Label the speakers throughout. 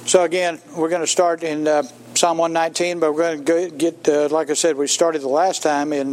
Speaker 1: So again, we're going to start in Psalm 119, but we're going to get, like I said, we started the last time in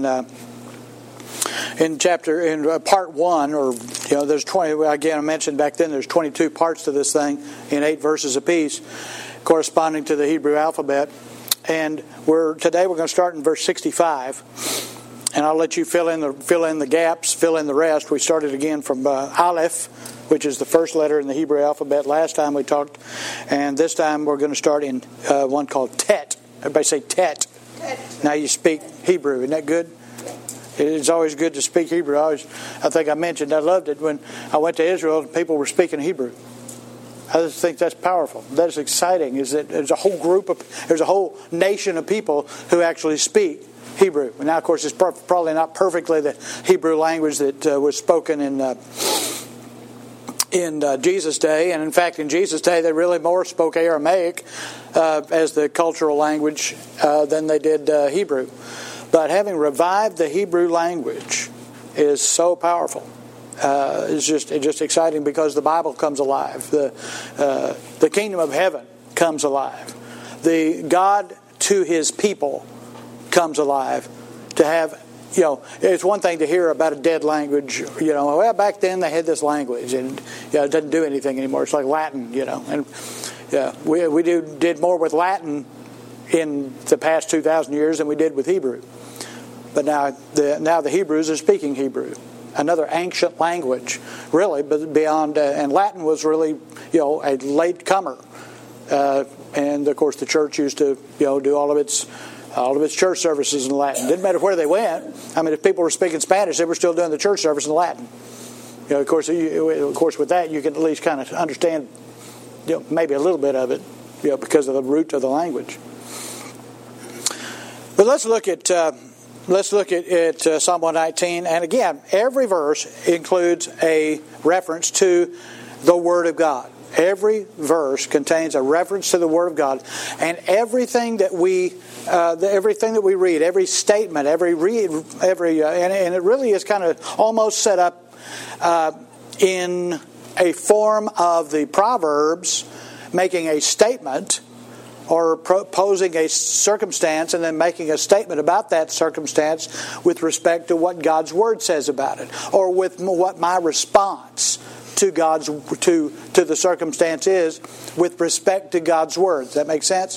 Speaker 1: part 1, or there's 20. Again, I mentioned back then there's 22 parts to this thing in 8 verses apiece, corresponding to the Hebrew alphabet. And today we're going to start in verse 65, and I'll let you fill in the gaps, fill in the rest. We started again from Aleph, which is the first letter in the Hebrew alphabet. Last time we talked, and this time we're going to start in one called Tet. Everybody say Tet. Tet. Now you speak Hebrew. Isn't that good? It's always good to speak Hebrew. I think I mentioned I loved it when I went to Israel and people were speaking Hebrew. I just think that's powerful. That's exciting. Is that there's a whole nation of people who actually speak Hebrew. And now, of course, it's probably not perfectly the Hebrew language that was spoken in Jesus' day, and in fact in Jesus' day they really more spoke Aramaic as the cultural language than they did Hebrew. But having revived the Hebrew language is so powerful. It's just exciting because the Bible comes alive. The kingdom of heaven comes alive. The God to His people comes alive. To have, it's one thing to hear about a dead language. Well, back then they had this language, and it doesn't do anything anymore. It's like Latin, and we did more with Latin in the past 2,000 years than we did with Hebrew. But now the Hebrews are speaking Hebrew, another ancient language, really, but beyond. And Latin was really, a late comer, and of course the church used to, do all of its church services in Latin. Didn't matter where they went. I mean, if people were speaking Spanish, they were still doing the church service in Latin. Of course, with that you can at least kind of understand, maybe a little bit of it, because of the root of the language. But let's look at Psalm 119, and again, every verse includes a reference to the Word of God. Every verse contains a reference to the Word of God, and everything that we read, every statement, and it really is kind of almost set up in a form of the Proverbs, making a statement or posing a circumstance and then making a statement about that circumstance with respect to what God's Word says about it, or with what my response to the circumstance is with respect to God's Word. Does that make sense?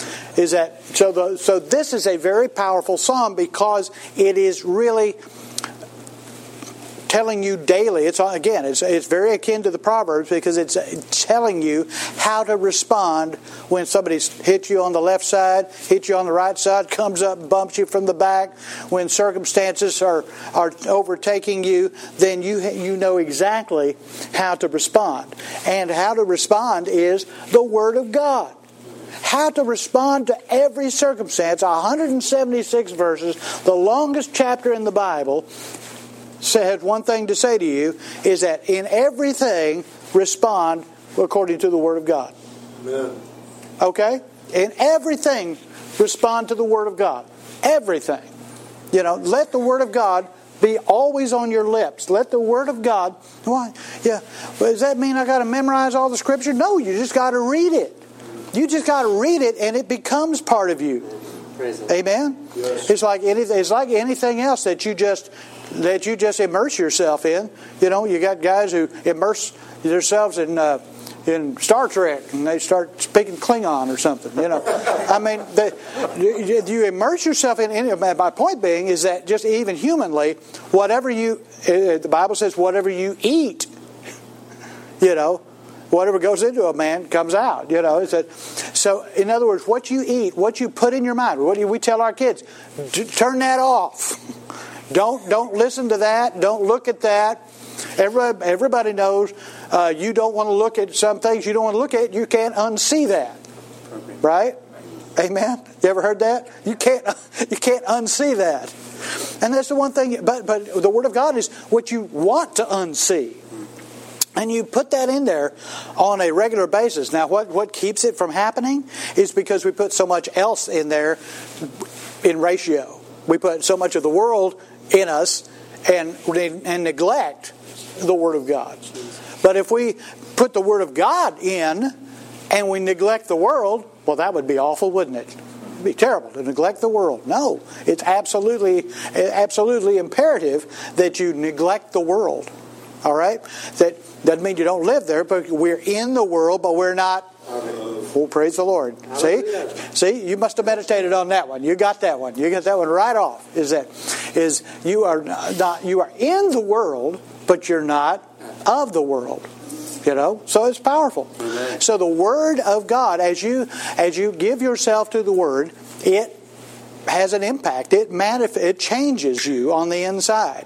Speaker 1: So this is a very powerful psalm because it is really telling you daily. It's very akin to the Proverbs because it's telling you how to respond when somebody's hit you on the left side, hit you on the right side, comes up and bumps you from the back. When circumstances are overtaking you, then you know exactly how to respond. And how to respond is the Word of God. How to respond to every circumstance. 176 verses, the longest chapter in the Bible, had one thing to say to you, is that in everything respond according to the Word of God. Amen. Okay? In everything respond to the Word of God. Everything. Let the Word of God be always on your lips. Let the Word of God... Why? Yeah. Does that mean I got to memorize all the Scripture? No, you just got to read it. You just got to read it and it becomes part of you. Amen? Yes. It's like anything else that you just immerse yourself in. You got guys who immerse themselves in Star Trek and they start speaking Klingon or something. I mean, you immerse yourself in. My point being is that just even humanly, the Bible says, whatever you eat, whatever goes into a man comes out. So in other words, what you eat, what you put in your mind, what do we tell our kids? Turn that off. Don't listen to that. Don't look at that. Everybody knows you don't want to look at some things you don't want to look at. You can't unsee that, right? Amen. You ever heard that? You can't unsee that, and that's the one thing. But the Word of God is what you want to unsee. And you put that in there on a regular basis. Now, what keeps it from happening is because we put so much else in there in ratio. We put so much of the world in us and neglect the Word of God. But if we put the Word of God in, and we neglect the world, well, that would be awful, wouldn't it? It'd be terrible to neglect the world. No, it's absolutely imperative that you neglect the world. All right? That doesn't mean you don't live there, but we're in the world, but we're not. Oh, praise the Lord. See, you must have meditated on that one. You got that one. You got that one right off. Is you are in the world, but you're not of the world. You know, so it's powerful. Amen. So the Word of God, as you give yourself to the Word, it has an impact. It changes you on the inside.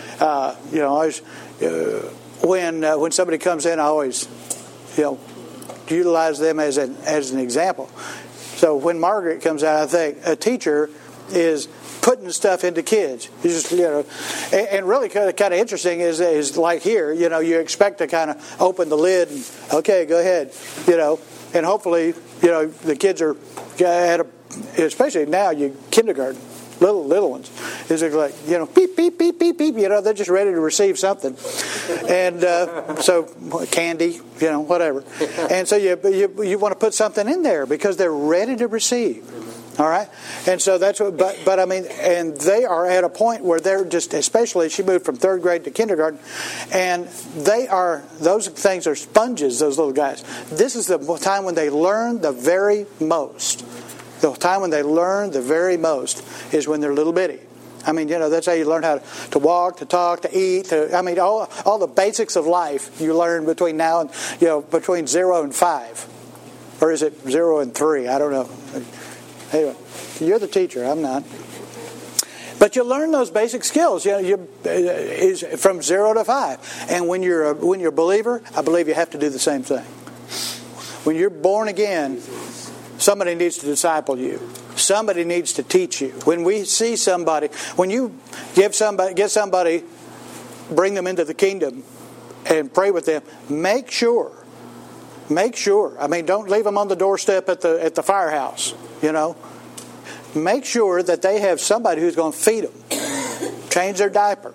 Speaker 1: When somebody comes in, I always, utilize them as an example. So when Margaret comes out, I think a teacher is putting stuff into kids. And really kind of interesting is like here, you expect to kind of open the lid and, okay, go ahead, and hopefully, the kids are especially now, kindergarten, little ones, is like, beep, beep, beep, beep, beep, they're just ready to receive something. And so candy, whatever. And so you want to put something in there because they're ready to receive. All right? And so that's what, but I mean, and they are at a point where they're just, especially she moved from 3rd grade to kindergarten, and those things are sponges, those little guys. This is the time when they learn the very most. The time when they learn the very most is when they're little bitty. I mean, that's how you learn how to walk, to talk, to eat. All the basics of life you learn between now and, between 0 and 5. Or is it 0 and 3? I don't know. Anyway, you're the teacher. I'm not. But you learn those basic skills. Is from 0 to 5. And when you're a believer, I believe you have to do the same thing. When you're born again, somebody needs to disciple you. Somebody needs to teach you. When we see somebody, when you get somebody, bring them into the kingdom and pray with them, make sure. I mean, don't leave them on the doorstep at the firehouse, Make sure that they have somebody who's going to feed them, change their diaper.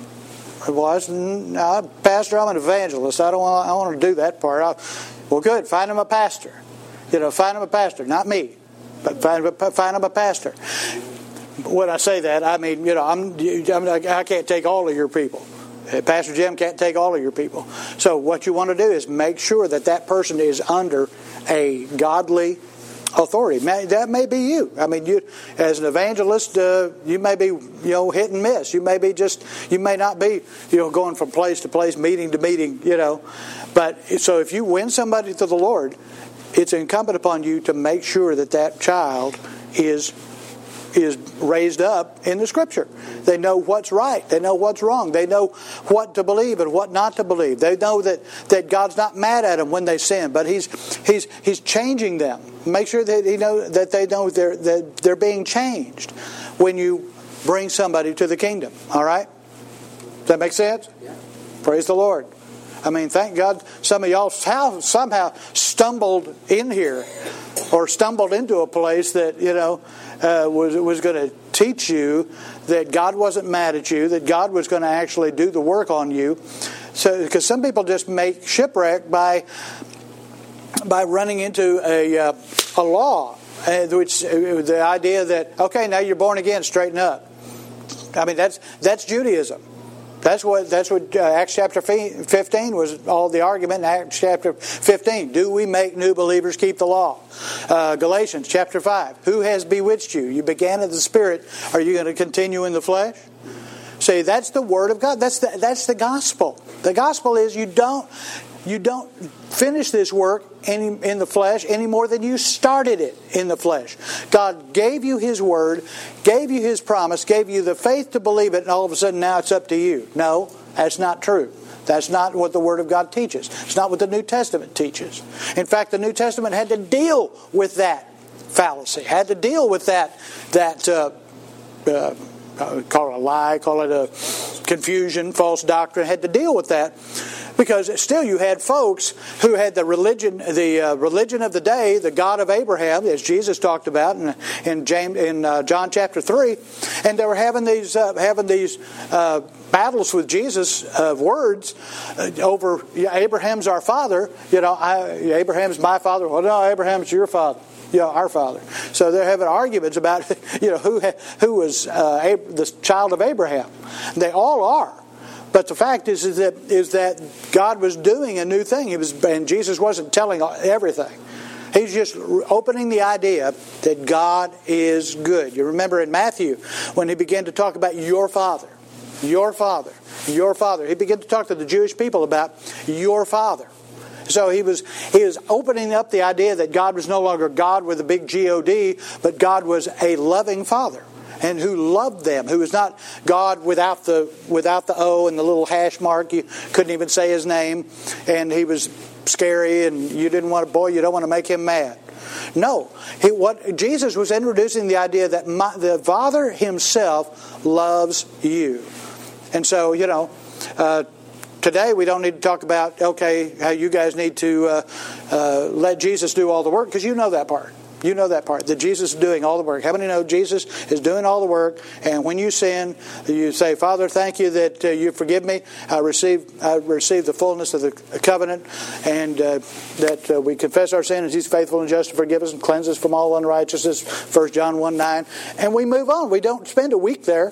Speaker 1: Well, Pastor, I'm an evangelist. I want to do that part. Well, good. Find them a pastor. Find them a pastor. Not me, but find them a pastor. When I say that, I mean, I can't take all of your people. Pastor Jim can't take all of your people. So what you want to do is make sure that person is under a godly authority. That may be you. I mean, you as an evangelist, you may be hit and miss. You may not be going from place to place, meeting to meeting. But so if you win somebody to the Lord, it's incumbent upon you to make sure that child is raised up in the Scripture. They know what's right. They know what's wrong. They know what to believe and what not to believe. They know that God's not mad at them when they sin, but He's changing them. Make sure that they know that they're being changed when you bring somebody to the kingdom. All right? Does that make sense? Yeah. Praise the Lord. I mean, thank God some of y'all somehow stumbled in here or stumbled into a place that, was going to teach you that God wasn't mad at you, that God was going to actually do the work on you. So, because some people just make shipwreck by running into a law, which the idea that, okay, now you're born again, straighten up. I mean, that's Judaism. That's what Acts chapter 15 was all the argument in Acts chapter 15. Do we make new believers keep the law? Galatians chapter 5. Who has bewitched you? You began in the Spirit. Are you going to continue in the flesh? See, that's the Word of God. That's the gospel. The gospel is you don't finish this work in the flesh any more than you started it in the flesh. God gave you His Word, gave you His promise, gave you the faith to believe it, and all of a sudden now it's up to you. No, that's not true. That's not what the Word of God teaches. It's not what the New Testament teaches. In fact, the New Testament had to deal with that fallacy, had to deal with that call it a lie, call it a confusion, false doctrine, had to deal with that. Because still you had folks who had the religion of the day, the God of Abraham, as Jesus talked about in John chapter 3, and they were having these battles with Jesus of words over Abraham's our father. Abraham's my father. Well, no, Abraham's your father. Our father. So they're having arguments about who was the child of Abraham. They all are. But the fact is that God was doing a new thing. And Jesus wasn't telling everything. He's just opening the idea that God is good. You remember in Matthew when he began to talk about your father, your father, your father. He began to talk to the Jewish people about your father. So he was opening up the idea that God was no longer God with a big G-O-D, but God was a loving Father, and who loved them, who was not God without the O and the little hash mark. You couldn't even say his name, and he was scary, and you don't want to make him mad. No, what Jesus was introducing the idea that the Father himself loves you, and so today we don't need to talk about, how you guys need to let Jesus do all the work, because you know that part. You know that part, that Jesus is doing all the work. How many know Jesus is doing all the work? And when you sin, you say, Father, thank you that you forgive me. I receive the fullness of the covenant, and that we confess our sin, and He's faithful and just to forgive us and cleanse us from all unrighteousness, 1 John 1:9. And we move on. We don't spend a week there.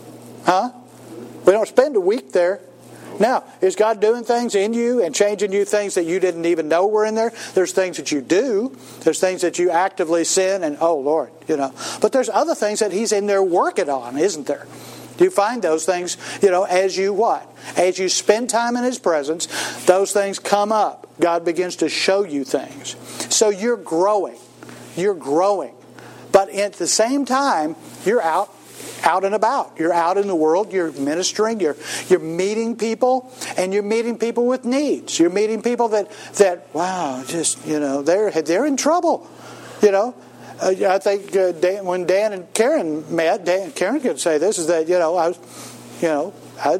Speaker 1: We don't spend a week there. Now, is God doing things in you and changing you, things that you didn't even know were in there? There's things that you do. There's things that you actively sin and, oh, Lord, But there's other things that He's in there working on, isn't there? Do you find those things, as you what? As you spend time in His presence, those things come up. God begins to show you things. So you're growing. You're growing. But at the same time, you're out and about. You're out in the world. You're ministering. You're meeting people, and you're meeting people with needs. You're meeting people that wow, just they're in trouble. I think when Dan and Karen met, Dan and Karen could say this is that I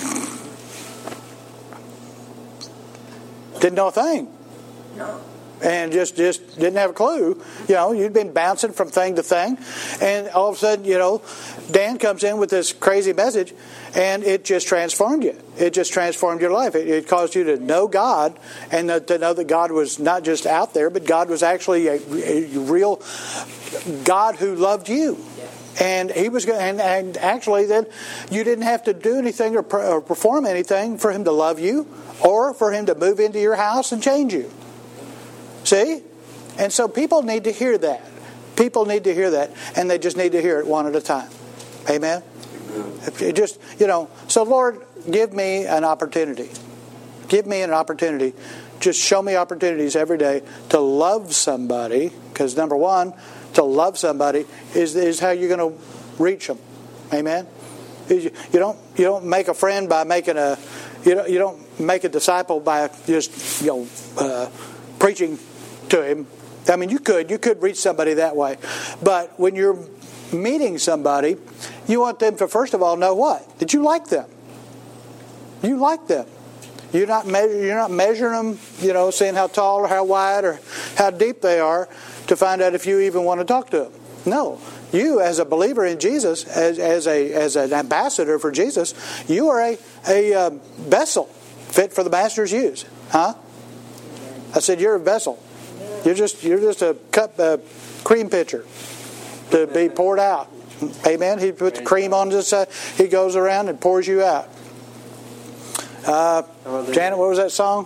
Speaker 1: didn't know a thing. No. And just didn't have a clue. You'd been bouncing from thing to thing. And all of a sudden, Dan comes in with this crazy message, and it just transformed you. It just transformed your life. It caused you to know God, and to know that God was not just out there, but God was actually a real God who loved you. And He was, and actually then you didn't have to do anything or perform anything for Him to love you, or for Him to move into your house and change you. See? And so people need to hear that. People need to hear that. And they just need to hear it one at a time. Amen? It just, so Lord, give me an opportunity. Give me an opportunity. Just show me opportunities every day to love somebody. Because number one, to love somebody is how you're going to reach them. Amen? You don't make a friend by making you don't make a disciple by just, preaching to him. I mean, you could reach somebody that way. But when you're meeting somebody, you want them to first of all know what? That you like them. You like them. You're not measuring them, seeing how tall or how wide or how deep they are to find out if you even want to talk to them. No. You, as a believer in Jesus, as an ambassador for Jesus, you are a vessel fit for the Master's use. Huh? I said, you're a vessel. You're just a cup, cream pitcher to be poured out. Amen. He puts the cream on this side. He goes around and pours you out. Janet, what was that song?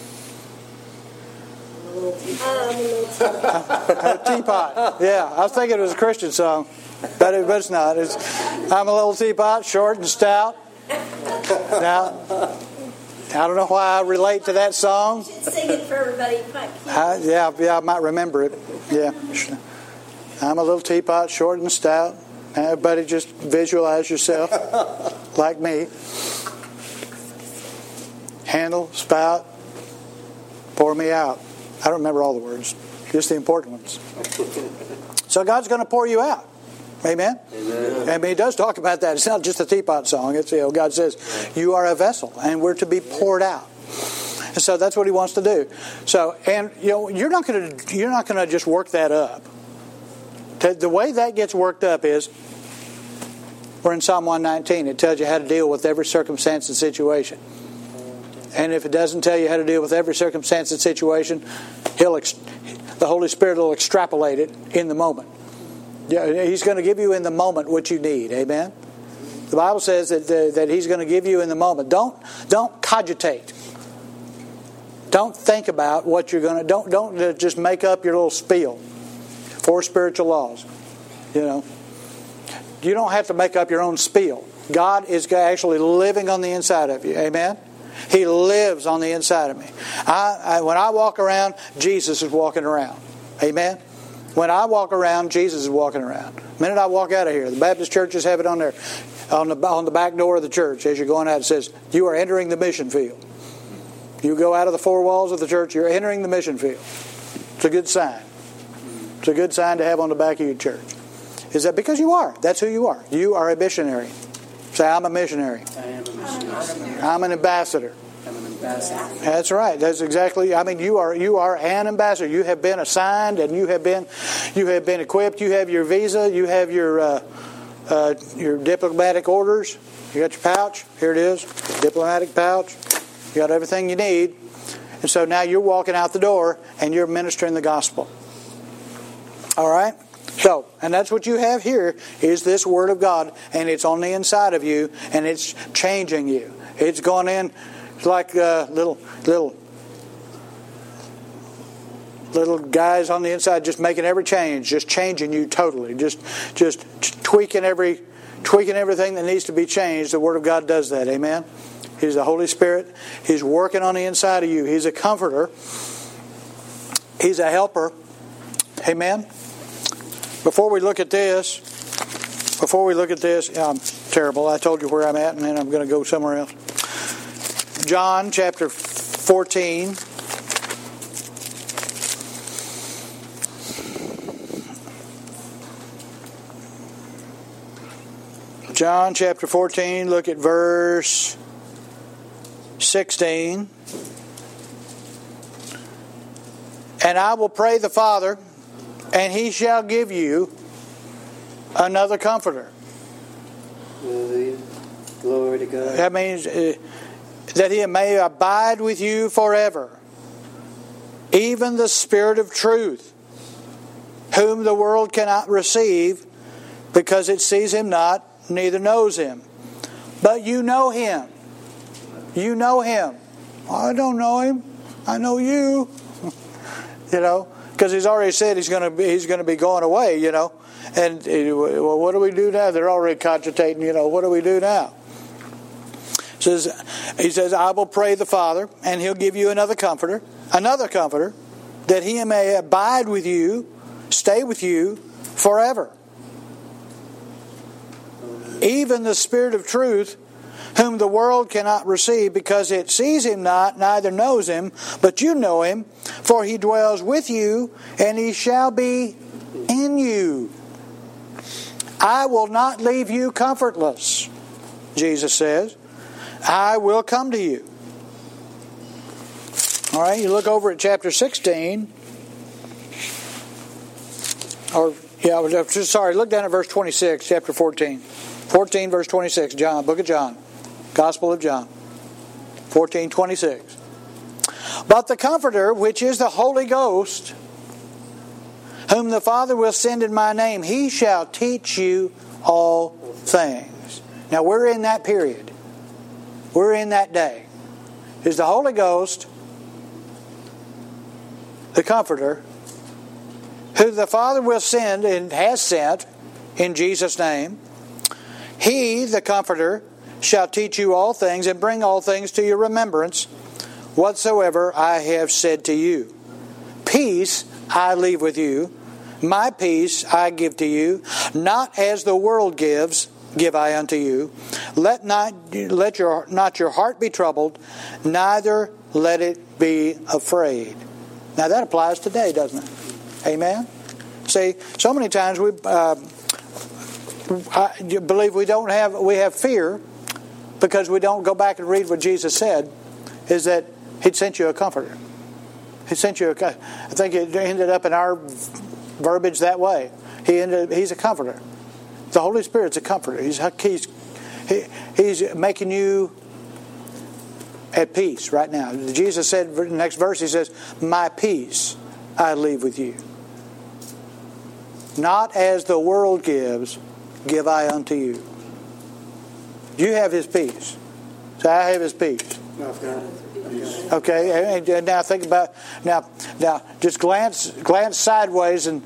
Speaker 1: Teapot. Yeah, I was thinking it was a Christian song, but it's not. I'm a little teapot, short and stout. Now, I don't know why I relate to that song.
Speaker 2: You should sing it for everybody.
Speaker 1: Yeah, I might remember it. Yeah. I'm a little teapot, short and stout. Everybody just visualize yourself like me. Handle, spout, pour me out. I don't remember all the words, just the important ones. So God's going to pour you out. Amen? Amen. I mean, He does talk about that. It's not just a teapot song. It's God says, you are a vessel, and we're to be poured out. And so that's what He wants to do. So, and you're not going to just work that up. The way that gets worked up is, we're in Psalm 119. It tells you how to deal with every circumstance and situation. And if it doesn't tell you how to deal with every circumstance and situation, the Holy Spirit will extrapolate it in the moment. He's going to give you in the moment what you need. Amen? The Bible says that He's going to give you in the moment. Don't cogitate. Don't think about what you're going to... Don't just make up your little spiel. 4 spiritual laws. You don't have to make up your own spiel. God is actually living on the inside of you. Amen? He lives on the inside of me. When I walk around, Jesus is walking around. Amen? When I walk around, Jesus is walking around. The minute I walk out of here, the Baptist churches have it on there, on the back door of the church. As you're going out, it says, you are entering the mission field. You go out of the 4 walls of the church, you're entering the mission field. It's a good sign. It's a good sign to have on the back of your church. Is that because you are? That's who you are. You are a missionary. Say, I'm a missionary.
Speaker 2: I am a missionary.
Speaker 1: I'm an ambassador.
Speaker 2: I'm an ambassador.
Speaker 1: That's right. That's exactly. I mean, you are an ambassador. You have been assigned, and you have been equipped. You have your visa. You have your diplomatic orders. You got your pouch. Here it is, diplomatic pouch. You got everything you need, and so now you're walking out the door and you're ministering the gospel. All right. So, and that's what you have here is this Word of God, and it's on the inside of you, and it's changing you. It's going in like little guys on the inside, just making every change, just changing you totally, just tweaking everything that needs to be changed. The Word of God does that. Amen. He's the Holy Spirit. He's working on the inside of you. He's a comforter. He's a helper. Amen. Before we look at this, I'm terrible. I told you where I'm at, and then I'm going to go somewhere else. John chapter 14. John chapter 14, look at verse 16. And I will pray the Father, and He shall give you another comforter.
Speaker 2: Hallelujah. Glory to God.
Speaker 1: That means that He may abide with you forever. Even the Spirit of truth, whom the world cannot receive, because it sees Him not, neither knows Him. But you know Him. You know Him. I don't know Him. I know you. Because He's already said He's going to be going away. And well, what do we do now? They're already cogitating. What do we do now? He says, I will pray the Father, and He'll give you another comforter, that He may abide with you, stay with you forever. Even the Spirit of truth, whom the world cannot receive, because it sees Him not, neither knows Him, but you know Him, for He dwells with you, and He shall be in you. I will not leave you comfortless, Jesus says. I will come to you. All right, you look over at chapter 16. Look down at verse 26, chapter 14. 14, verse 26, John, book of John. Gospel of John. 14:26. But the Comforter, which is the Holy Ghost, whom the Father will send in my name, He shall teach you all things. Now we're in that period. We're in that day. Is the Holy Ghost, the Comforter, who the Father will send and has sent in Jesus' name. He, the Comforter, shall teach you all things and bring all things to your remembrance, whatsoever I have said to you. Peace I leave with you, my peace I give to you, not as the world gives, give I unto you. Let not your heart be troubled, neither let it be afraid. Now that applies today, doesn't it? Amen? See, so many times I believe we have fear because we don't go back and read what Jesus said, is that He sent you a comforter. He sent you I think it ended up in our verbiage that way. He's a comforter. The Holy Spirit's a comforter. He's making you at peace right now. Jesus said in the next verse, He says, "My peace I leave with you. Not as the world gives, give I unto you." You have His peace. So I have His peace. Okay, and now think about now just glance sideways and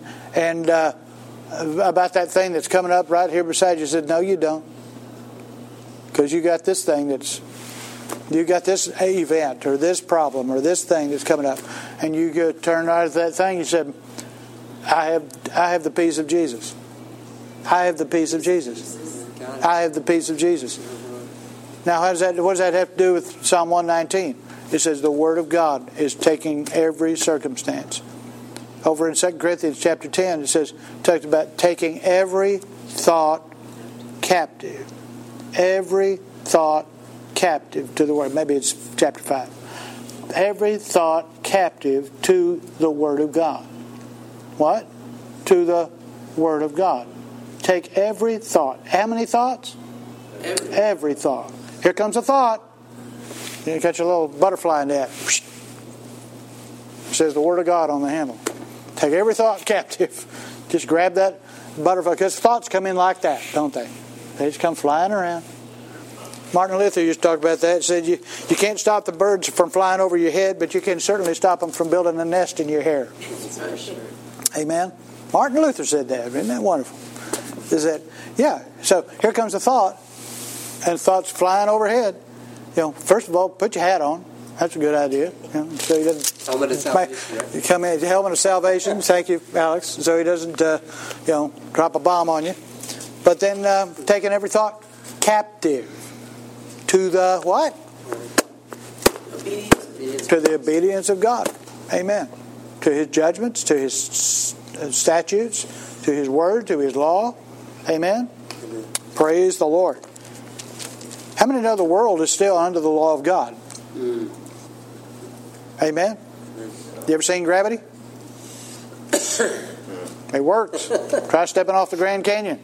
Speaker 1: about that thing that's coming up right here beside you. Said, no, you don't, because you got this thing you got this event or this problem or this thing that's coming up, and you go turn out of that thing. You said, I have the peace of Jesus. I have the peace of Jesus. I have the peace of Jesus. Now, what does that have to do with Psalm 119? It says the Word of God is taking every circumstance. Over in 2 Corinthians chapter 10, it talks about taking every thought captive. Every thought captive to the Word. Maybe it's chapter 5. Every thought captive to the Word of God. What? To the Word of God. Take every thought. How many thoughts? Every thought. Here comes a thought. You catch a little butterfly in that. It says the Word of God on the handle. Take every thought captive. Just grab that butterfly. Because thoughts come in like that, don't they? They just come flying around. Martin Luther used to talk about that. He said you can't stop the birds from flying over your head, but you can certainly stop them from building a nest in your hair. Amen? Martin Luther said that. Isn't that wonderful? So here comes a thought, and thought's flying overhead. First of all, put your hat on. That's a good idea. So he doesn't.
Speaker 2: Helmet of salvation.
Speaker 1: Come in, helmet of salvation. Thank you, Alex. So he doesn't, drop a bomb on you. But then taking every thought captive to the what? Obedience. To the obedience of God. Amen. To His judgments, to His statutes, to His word, to His law. Amen. Praise the Lord. How many know the world is still under the law of God? Amen. You ever seen gravity? It works. Try stepping off the Grand Canyon.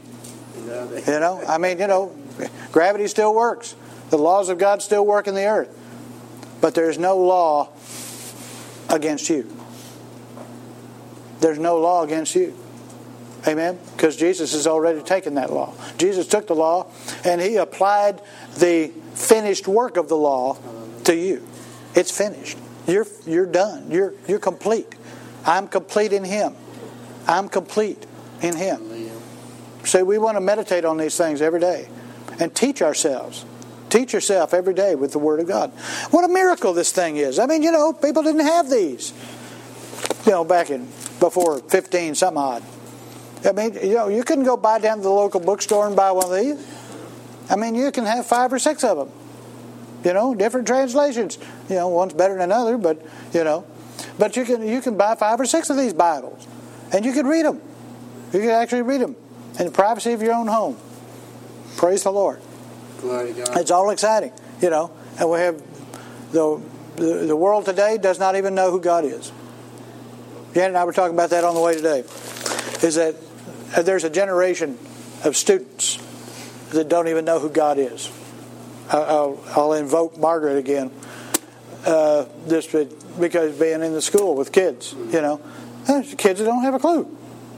Speaker 1: Gravity still works. The laws of God still work in the earth. But there's no law against you. There's no law against you. Amen? Because Jesus has already taken that law. Jesus took the law and He applied the finished work of the law to you. It's finished. You're done. You're complete. I'm complete in Him. I'm complete in Him. So we want to meditate on these things every day and teach ourselves. Teach yourself every day with the Word of God. What a miracle this thing is. People didn't have these. Back in before 15 some odd. You couldn't go buy down to the local bookstore and buy one of these. You can have 5 or 6 of them. Different translations. One's better than another, but you can buy 5 or 6 of these Bibles, and you can read them. You can actually read them in the privacy of your own home. Praise the Lord.
Speaker 2: Glory to God.
Speaker 1: It's all exciting, and we have the world today does not even know who God is. Janet and I were talking about that on the way today. Is that there's a generation of students that don't even know who God is. I'll invoke Margaret again, just because being in the school with kids, there's kids that don't have a clue.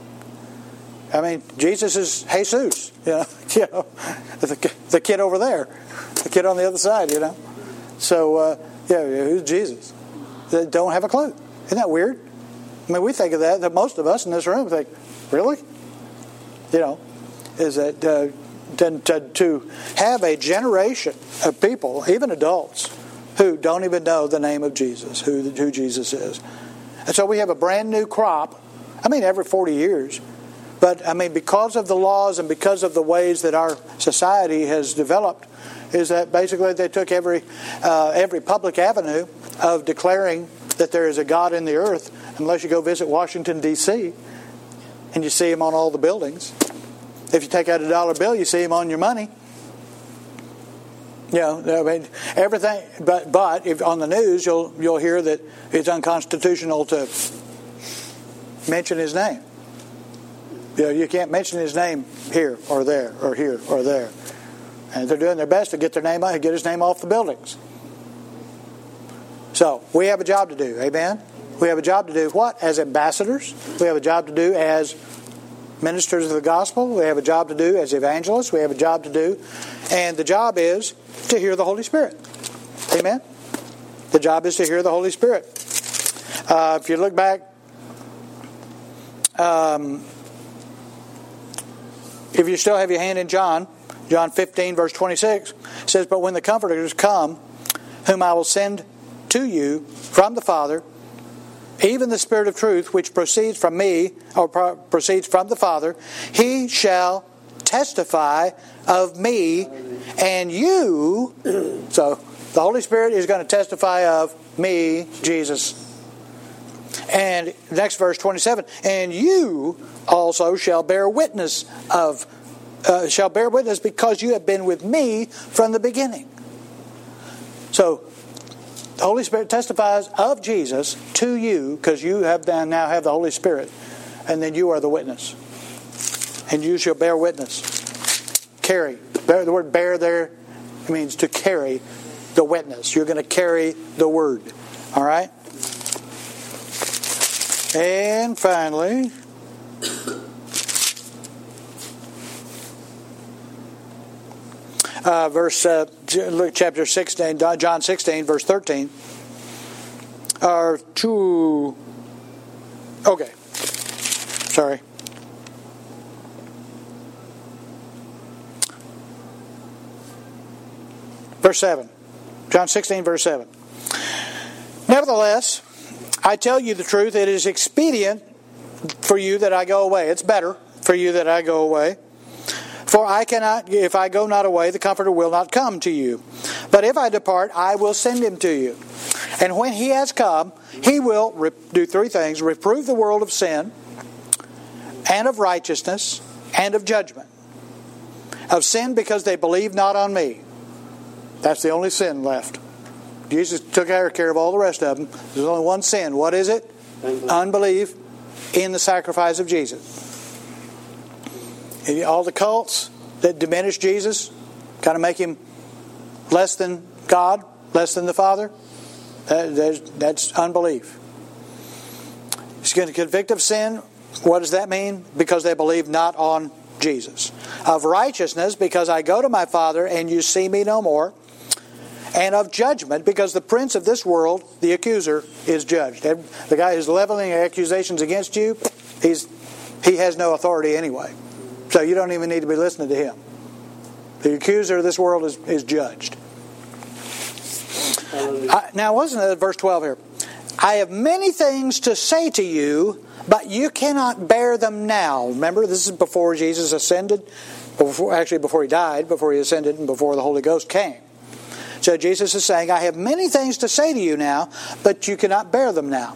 Speaker 1: Jesus is Jesus, the kid over there, the kid on the other side, So, who's Jesus? They don't have a clue. Isn't that weird? We think of that most of us in this room think, really? Is that to have a generation of people, even adults, who don't even know the name of Jesus, who Jesus is. And so we have a brand new crop, every 40 years. But, because of the laws and because of the ways that our society has developed, is that basically they took every public avenue of declaring that there is a God in the earth, unless you go visit Washington, D.C., and you see Him on all the buildings. If you take out a dollar bill, you see Him on your money. You know, I mean, everything. But if on the news, you'll hear that it's unconstitutional to mention his name. You know, you can't mention his name here or there or here or there. And they're doing their best to get his name off the buildings. So we have a job to do. Amen. We have a job to do what? As ambassadors. We have a job to do as ministers of the gospel. We have a job to do as evangelists. We have a job to do. And the job is to hear the Holy Spirit. Amen? The job is to hear the Holy Spirit. If you look back, if you still have your hand in John 15 verse 26, it says, "But when the Comforters come, whom I will send to you from the Father, even the Spirit of truth, which proceeds from me, or proceeds from the Father, He shall testify of me and you." So the Holy Spirit is going to testify of me, Jesus. And next verse 27, "And you also shall bear witness because you have been with me from the beginning." So the Holy Spirit testifies of Jesus to you because you now have the Holy Spirit, and then you are the witness. And you shall bear witness. Carry. The word bear there means to carry the witness. You're going to carry the word. All right? And finally, Luke chapter 16, John 16, verse 13. Okay. Sorry. Verse 7. John 16, verse 7. "Nevertheless, I tell you the truth, it is expedient for you that I go away." It's better for you that I go away. "For if I go not away, the Comforter will not come to you. But if I depart, I will send him to you. And when he has come, he will do three things: reprove the world of sin, and of righteousness, and of judgment. Of sin, because they believe not on me." That's the only sin left. Jesus took care of all the rest of them. There's only one sin. What is it? Unbelief in the sacrifice of Jesus. And all the cults that diminish Jesus, kind of make him less than God, less than the Father, that's unbelief. He's going to convict of sin. What does that mean? Because they believe not on Jesus. Of righteousness, because I go to my Father and you see me no more. And of judgment, because the prince of this world, the accuser, is judged. The guy who's leveling accusations against you, he has no authority anyway. So you don't even need to be listening to him. The accuser of this world is judged. Now, wasn't it verse 12 here? "I have many things to say to you, but you cannot bear them now." Remember, this is before Jesus ascended, before he died, before he ascended, and before the Holy Ghost came. So Jesus is saying, "I have many things to say to you now, but you cannot bear them now."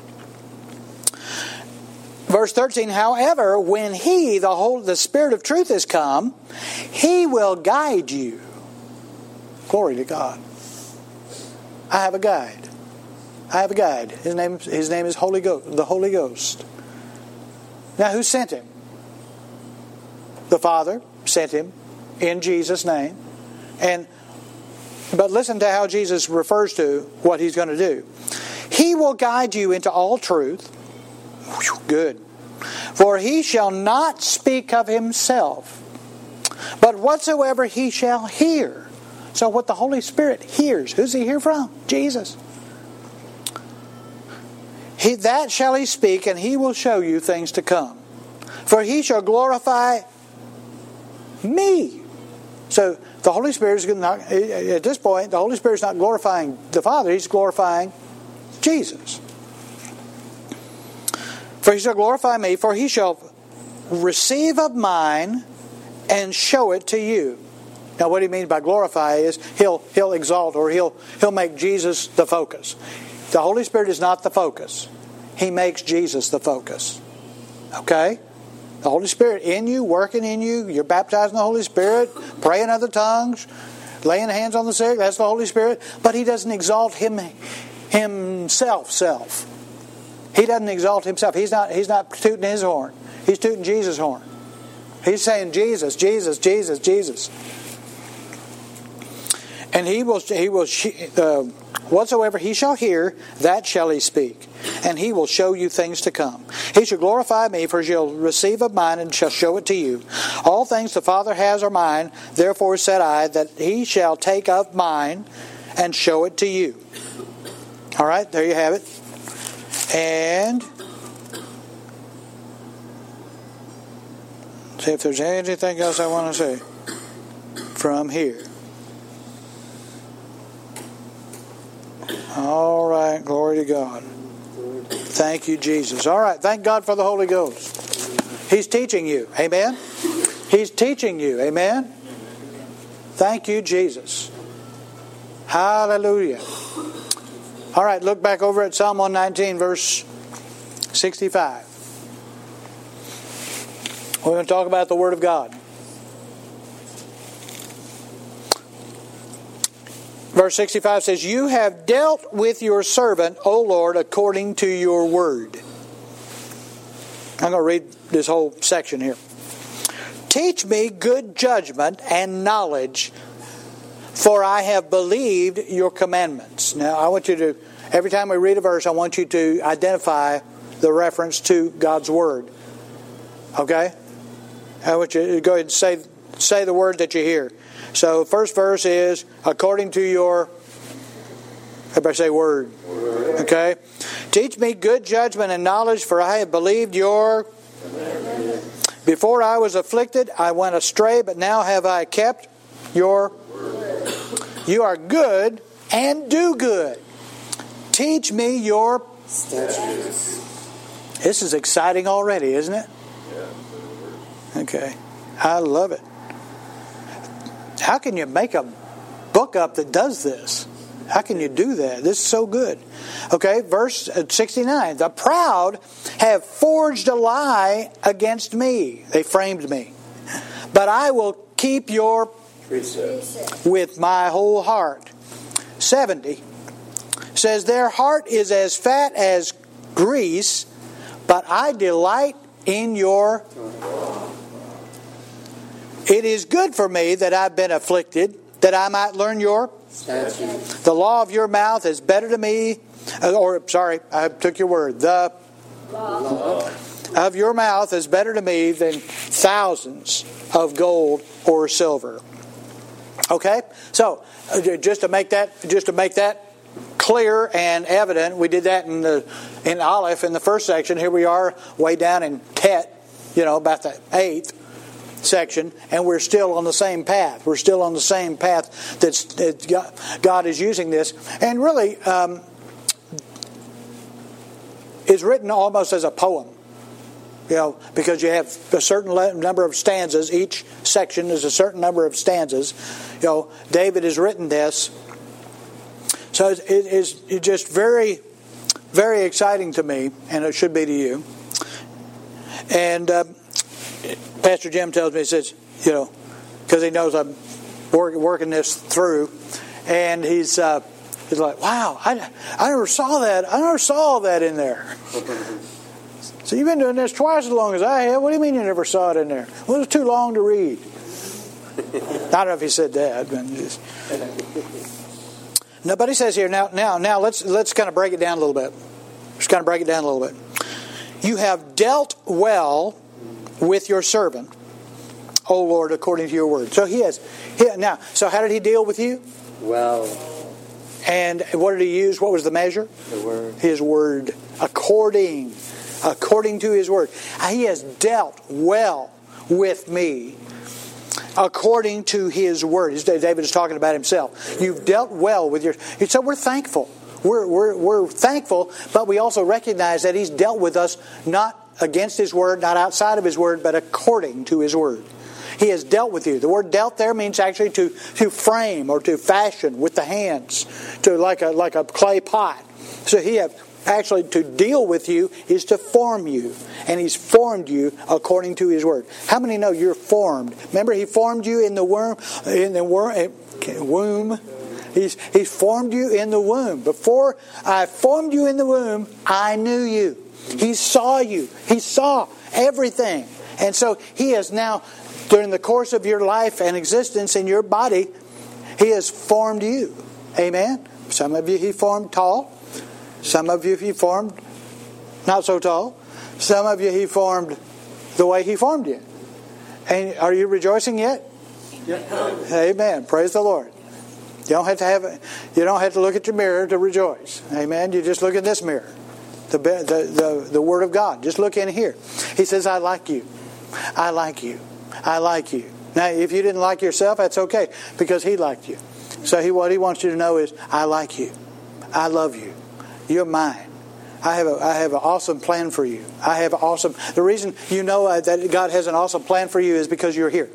Speaker 1: Verse 13, "However, when He, the Spirit of truth, is come, He will guide you." Glory to God. I have a guide. I have a guide. His name is Holy Ghost, the Holy Ghost. Now, who sent Him? The Father sent Him in Jesus' name. But listen to how Jesus refers to what He's going to do. "He will guide you into all truth." Good. "For He shall not speak of Himself, but whatsoever He shall hear." So what the Holy Spirit hears, who's He hear from? Jesus. "That shall He speak, and He will show you things to come. For He shall glorify me." So the Holy Spirit is not, at this point, the Holy Spirit is not glorifying the Father, He's glorifying Jesus. "For He shall glorify me, for He shall receive of mine and show it to you." Now, what He means by glorify is He'll exalt, or He'll make Jesus the focus. The Holy Spirit is not the focus. He makes Jesus the focus. Okay? The Holy Spirit in you, working in you, you're baptized in the Holy Spirit, praying other tongues, laying hands on the sick, that's the Holy Spirit. But He doesn't exalt Himself. He doesn't exalt Himself. He's not tooting His horn. He's tooting Jesus' horn. He's saying Jesus, Jesus, Jesus, Jesus. And He will whatsoever He shall hear, that shall He speak. And He will show you things to come. He shall glorify Me, for He shall receive of mine, and shall show it to you. All things the Father has are mine. Therefore said I, that He shall take of mine, and show it to you. All right, there you have it. And see if there's anything else I want to say from here. All right, glory to God. Thank you, Jesus. All right, thank God for the Holy Ghost. He's teaching you. Amen? He's teaching you. Amen? Thank you, Jesus. Hallelujah. All right, look back over at Psalm 119, verse 65. We're going to talk about the Word of God. Verse 65 says, You have dealt with your servant, O Lord, according to your word. I'm going to read this whole section here. Teach me good judgment and knowledge, for I have believed your commandments. Now, I want you to, every time we read a verse, I want you to identify the reference to God's word. Okay? I want you to go ahead and say the word that you hear. So, first verse is, according to your, everybody say word. Okay? Teach me good judgment and knowledge, for I have believed your. Before I was afflicted, I went astray, but now have I kept your. You are good and do good. Teach me your statutes. This is exciting already, isn't it? Okay. I love it. How can you make a book up that does this? How can you do that? This is so good. Okay, verse 69. The proud have forged a lie against me. They framed me. But I will keep your precepts with my whole heart. 70 says, Their heart is as fat as grease, but I delight in your. It is good for me that I've been afflicted, that I might learn your statutes. The law of your mouth is better to me, I took your word. The law of your mouth is better to me than thousands of gold or silver. Okay? So, just to make that clear and evident, we did that in Aleph in the first section. Here we are way down in Tet, about the 8th section, and we're still on the same path. We're still on the same path that God is using this. And really, it's written almost as a poem. Because you have a certain number of stanzas. Each section is a certain number of stanzas. David has written this. So it is just very, very exciting to me, and it should be to you. And Pastor Jim tells me, he says, because he knows I'm working this through, and he's like, wow, I never saw that. I never saw that in there. So you've been doing this twice as long as I have. What do you mean you never saw it in there? Well, it's too long to read. I don't know if he said that, but just. No, but he says here, now let's kind of break it down a little bit. Just kind of break it down a little bit. You have dealt well with your servant, O Lord, according to your word. So so how did he deal with you?
Speaker 2: Well.
Speaker 1: And what did he use? What was the measure?
Speaker 2: The word.
Speaker 1: His word. According to his word. He has dealt well with me according to his word. David is talking about himself. You've dealt well with your. So we're thankful. We're thankful, but we also recognize that he's dealt with us not against his word, not outside of his word, but according to his word. He has dealt with you. The word dealt there means actually to frame or to fashion with the hands, to like a clay pot. So he have actually to deal with you is to form you, and he's formed you according to his word. How many know you're formed? Remember, he formed you in the womb. He's formed you in the womb. Before I formed you in the womb, I knew you. He saw you. He saw everything. And so He has now, during the course of your life and existence in your body, He has formed you. Amen? Some of you He formed tall. Some of you He formed not so tall. Some of you He formed the way He formed you. And are you rejoicing yet?
Speaker 2: Yeah.
Speaker 1: Amen. Praise the Lord. You don't have to look at your mirror to rejoice. Amen. You just look at this mirror. The Word of God. Just look in here. He says, I like you. I like you. I like you. Now, if you didn't like yourself, that's okay, because He liked you. So what He wants you to know is, I like you. I love you. You're mine. I have an awesome plan for you. The reason you know that God has an awesome plan for you is because you're here.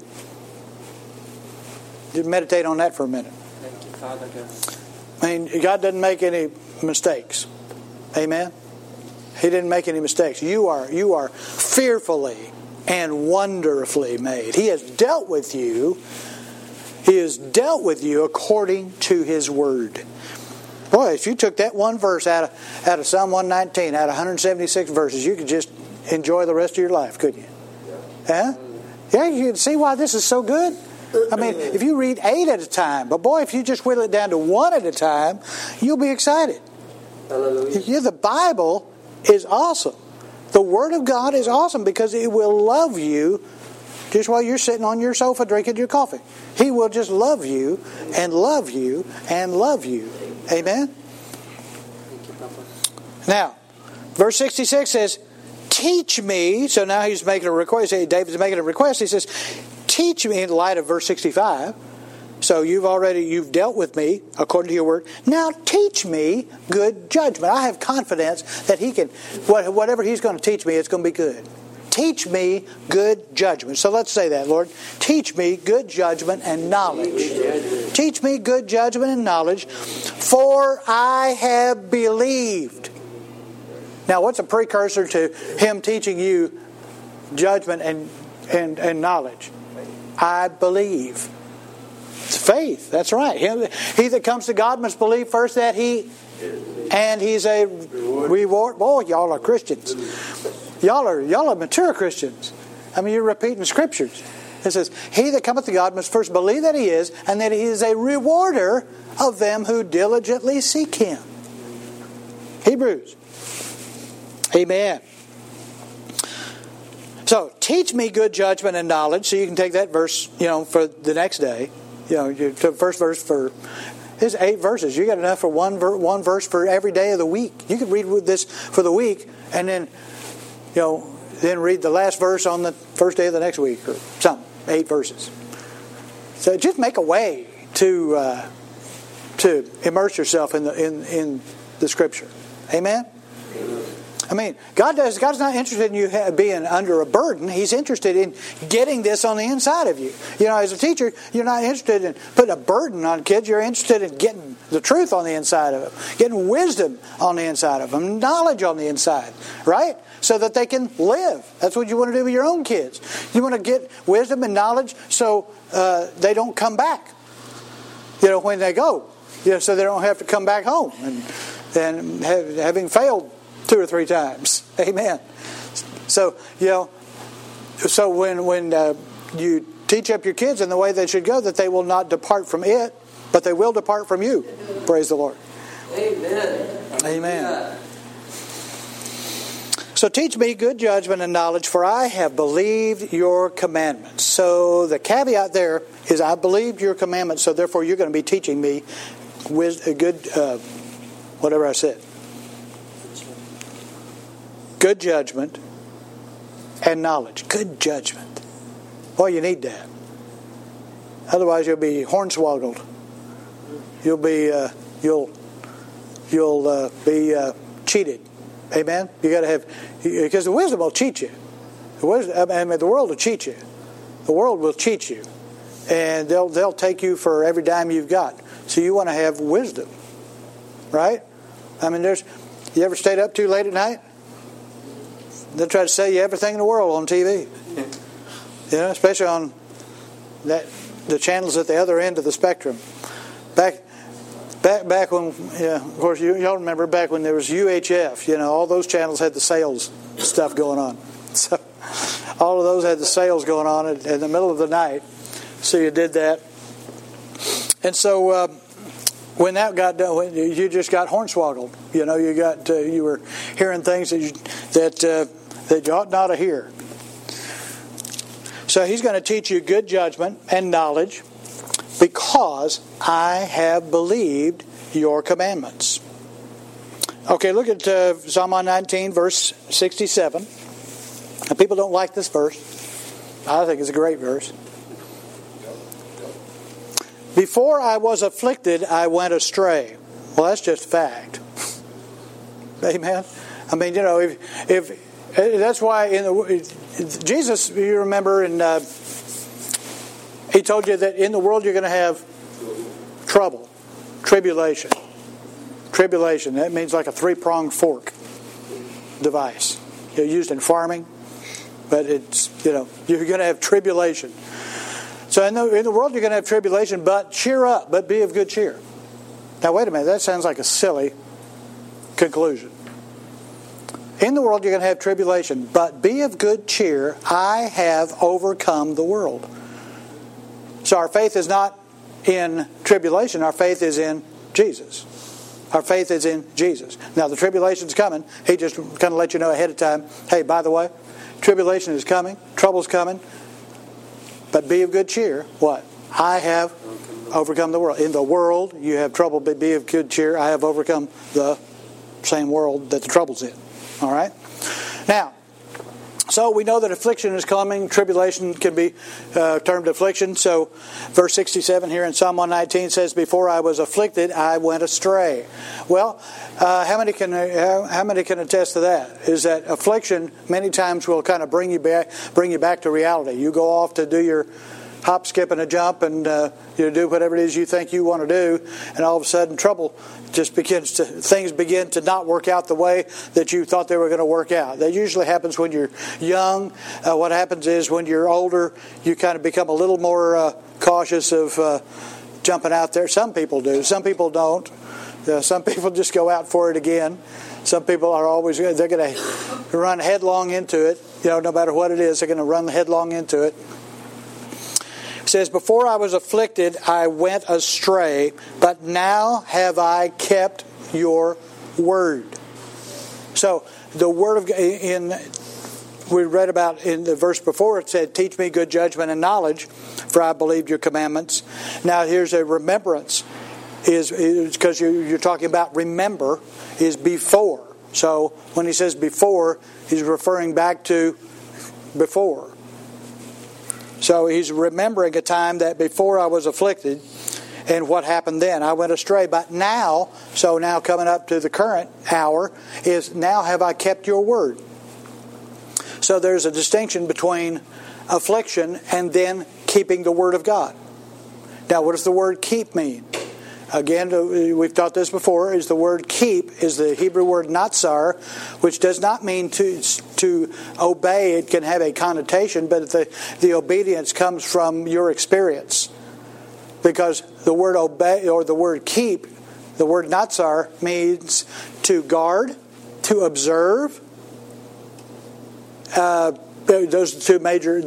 Speaker 1: Just meditate on that for a minute.
Speaker 2: Thank you, Father God.
Speaker 1: I mean, God doesn't make any mistakes. Amen? He didn't make any mistakes. You are fearfully and wonderfully made. He has dealt with you. He has dealt with you according to His Word. Boy, if you took that one verse out of Psalm 119, out of 176 verses, you could just enjoy the rest of your life, couldn't you? Huh? Yeah, you can see why this is so good. I mean, if you read 8 at a time, but boy, if you just whittle it down to 1 at a time, you'll be excited.
Speaker 2: Hallelujah.
Speaker 1: The Bible is awesome. The Word of God is awesome because it will love you just while you're sitting on your sofa drinking your coffee. He will just love you and love you and love you. Amen?
Speaker 2: Thank you, Papa.
Speaker 1: Now, verse 66 says, teach me. So now he's making a request. David's making a request. He says, teach me, in light of verse 65. So you've dealt with me according to your word. Now teach me good judgment. I have confidence that He can, whatever He's going to teach me, it's going to be good. Teach me good judgment. So let's say that, Lord. Teach me good judgment and knowledge. Teach me good judgment and knowledge, for I have believed. Now, what's a precursor to Him teaching you judgment and knowledge? I believe. It's faith. That's right. He that comes to God must believe first that He's a reward. Boy, y'all are Christians. Y'all are mature Christians. I mean, you're repeating scriptures. It says, he that cometh to God must first believe that He is, and that He is a rewarder of them who diligently seek Him. Hebrews. Amen. So, teach me good judgment and knowledge. So you can take that verse, for the next day. The first verse for... There's 8 verses. You got enough for one verse for every day of the week. You could read this for the week, and then then read the last verse on the first day of the next week or something. 8 verses. So just make a way to immerse yourself in the Scripture. Amen? I mean, God's not interested in you being under a burden. He's interested in getting this on the inside of you. As a teacher, you're not interested in putting a burden on kids. You're interested in getting the truth on the inside of them, getting wisdom on the inside of them, knowledge on the inside, right? So that they can live. That's what you want to do with your own kids. You want to get wisdom and knowledge so they don't come back. When they go, so they don't have to come back home and having failed 2 or 3 times. Amen. So, so when you teach up your kids in the way they should go, that they will not depart from it, but they will depart from you. Praise the Lord.
Speaker 2: Amen.
Speaker 1: Amen. So teach me good judgment and knowledge, for I have believed your commandments. So the caveat there is I believed your commandments, so therefore you're going to be teaching me whatever I said. Good judgment and knowledge. Good judgment. Boy, you need that. Otherwise, you'll be hornswoggled. You'll be cheated. Amen. You got to have, because the wisdom will cheat you. The world will cheat you. The world will cheat you, and they'll take you for every dime you've got. So you want to have wisdom, right? I mean, you ever stayed up too late at night? They'll try to sell you everything in the world on TV. Especially on the channels at the other end of the spectrum. Back when, of course, y'all remember back when there was UHF. All those channels had the sales stuff going on. So all of those had the sales going on in the middle of the night. So you did that. And so when that got done, you just got hornswoggled. You were hearing things that you ought not to hear. So he's going to teach you good judgment and knowledge because I have believed your commandments. Okay, look at Psalm 119, verse 67. Now, people don't like this verse. I think it's a great verse. Before I was afflicted, I went astray. Well, that's just a fact. Amen. I mean, if that's why Jesus, you remember, he told you that in the world you're going to have trouble, tribulation. Tribulation, that means like a three-pronged fork device. Used in farming, but it's, you're going to have tribulation. So in the world you're going to have tribulation, but cheer up, but be of good cheer. Now wait a minute, that sounds like a silly conclusion. In the world you're going to have tribulation, but be of good cheer, I have overcome the world. So our faith is not in tribulation, our faith is in Jesus. Our faith is in Jesus. Now the tribulation's coming. He just kind of let you know ahead of time, hey, by the way, tribulation is coming, trouble's coming, but be of good cheer. What? I have overcome the world. In the world you have trouble, but be of good cheer. I have overcome the same world that the trouble's in. All right? Now, so we know that affliction is coming. Tribulation can be termed affliction. So verse 67 here in Psalm 119 says, before I was afflicted, I went astray. Well, how many can attest to that? Is that affliction many times will kind of bring you back to reality. You go off to do your hop, skip, and a jump, and you do whatever it is you think you want to do, and all of a sudden trouble just things begin to not work out the way that you thought they were going to work out. That usually happens when you're young. What happens is when you're older, you kind of become a little more cautious of jumping out there. Some people do. Some people don't. Some people just go out for it again. Some people are they're going to run headlong into it. No matter what it is, they're going to run headlong into it. It says, before I was afflicted, I went astray, but now have I kept your word. So the word of God, we read about in the verse before, it said, teach me good judgment and knowledge, for I believed your commandments. Now here's a remembrance, is because you're talking about remember, is before. So when he says before, he's referring back to before. So he's remembering a time that before I was afflicted and what happened then. I went astray. But now, so now coming up to the current hour, is now have I kept your word. So there's a distinction between affliction and then keeping the word of God. Now what does the word keep mean? Again, we've taught this before, is the word keep is the Hebrew word natsar, which does not mean to obey. It can have a connotation, but the obedience comes from your experience. Because the word obey or the word keep, the word natsar means to guard, to observe. Those two major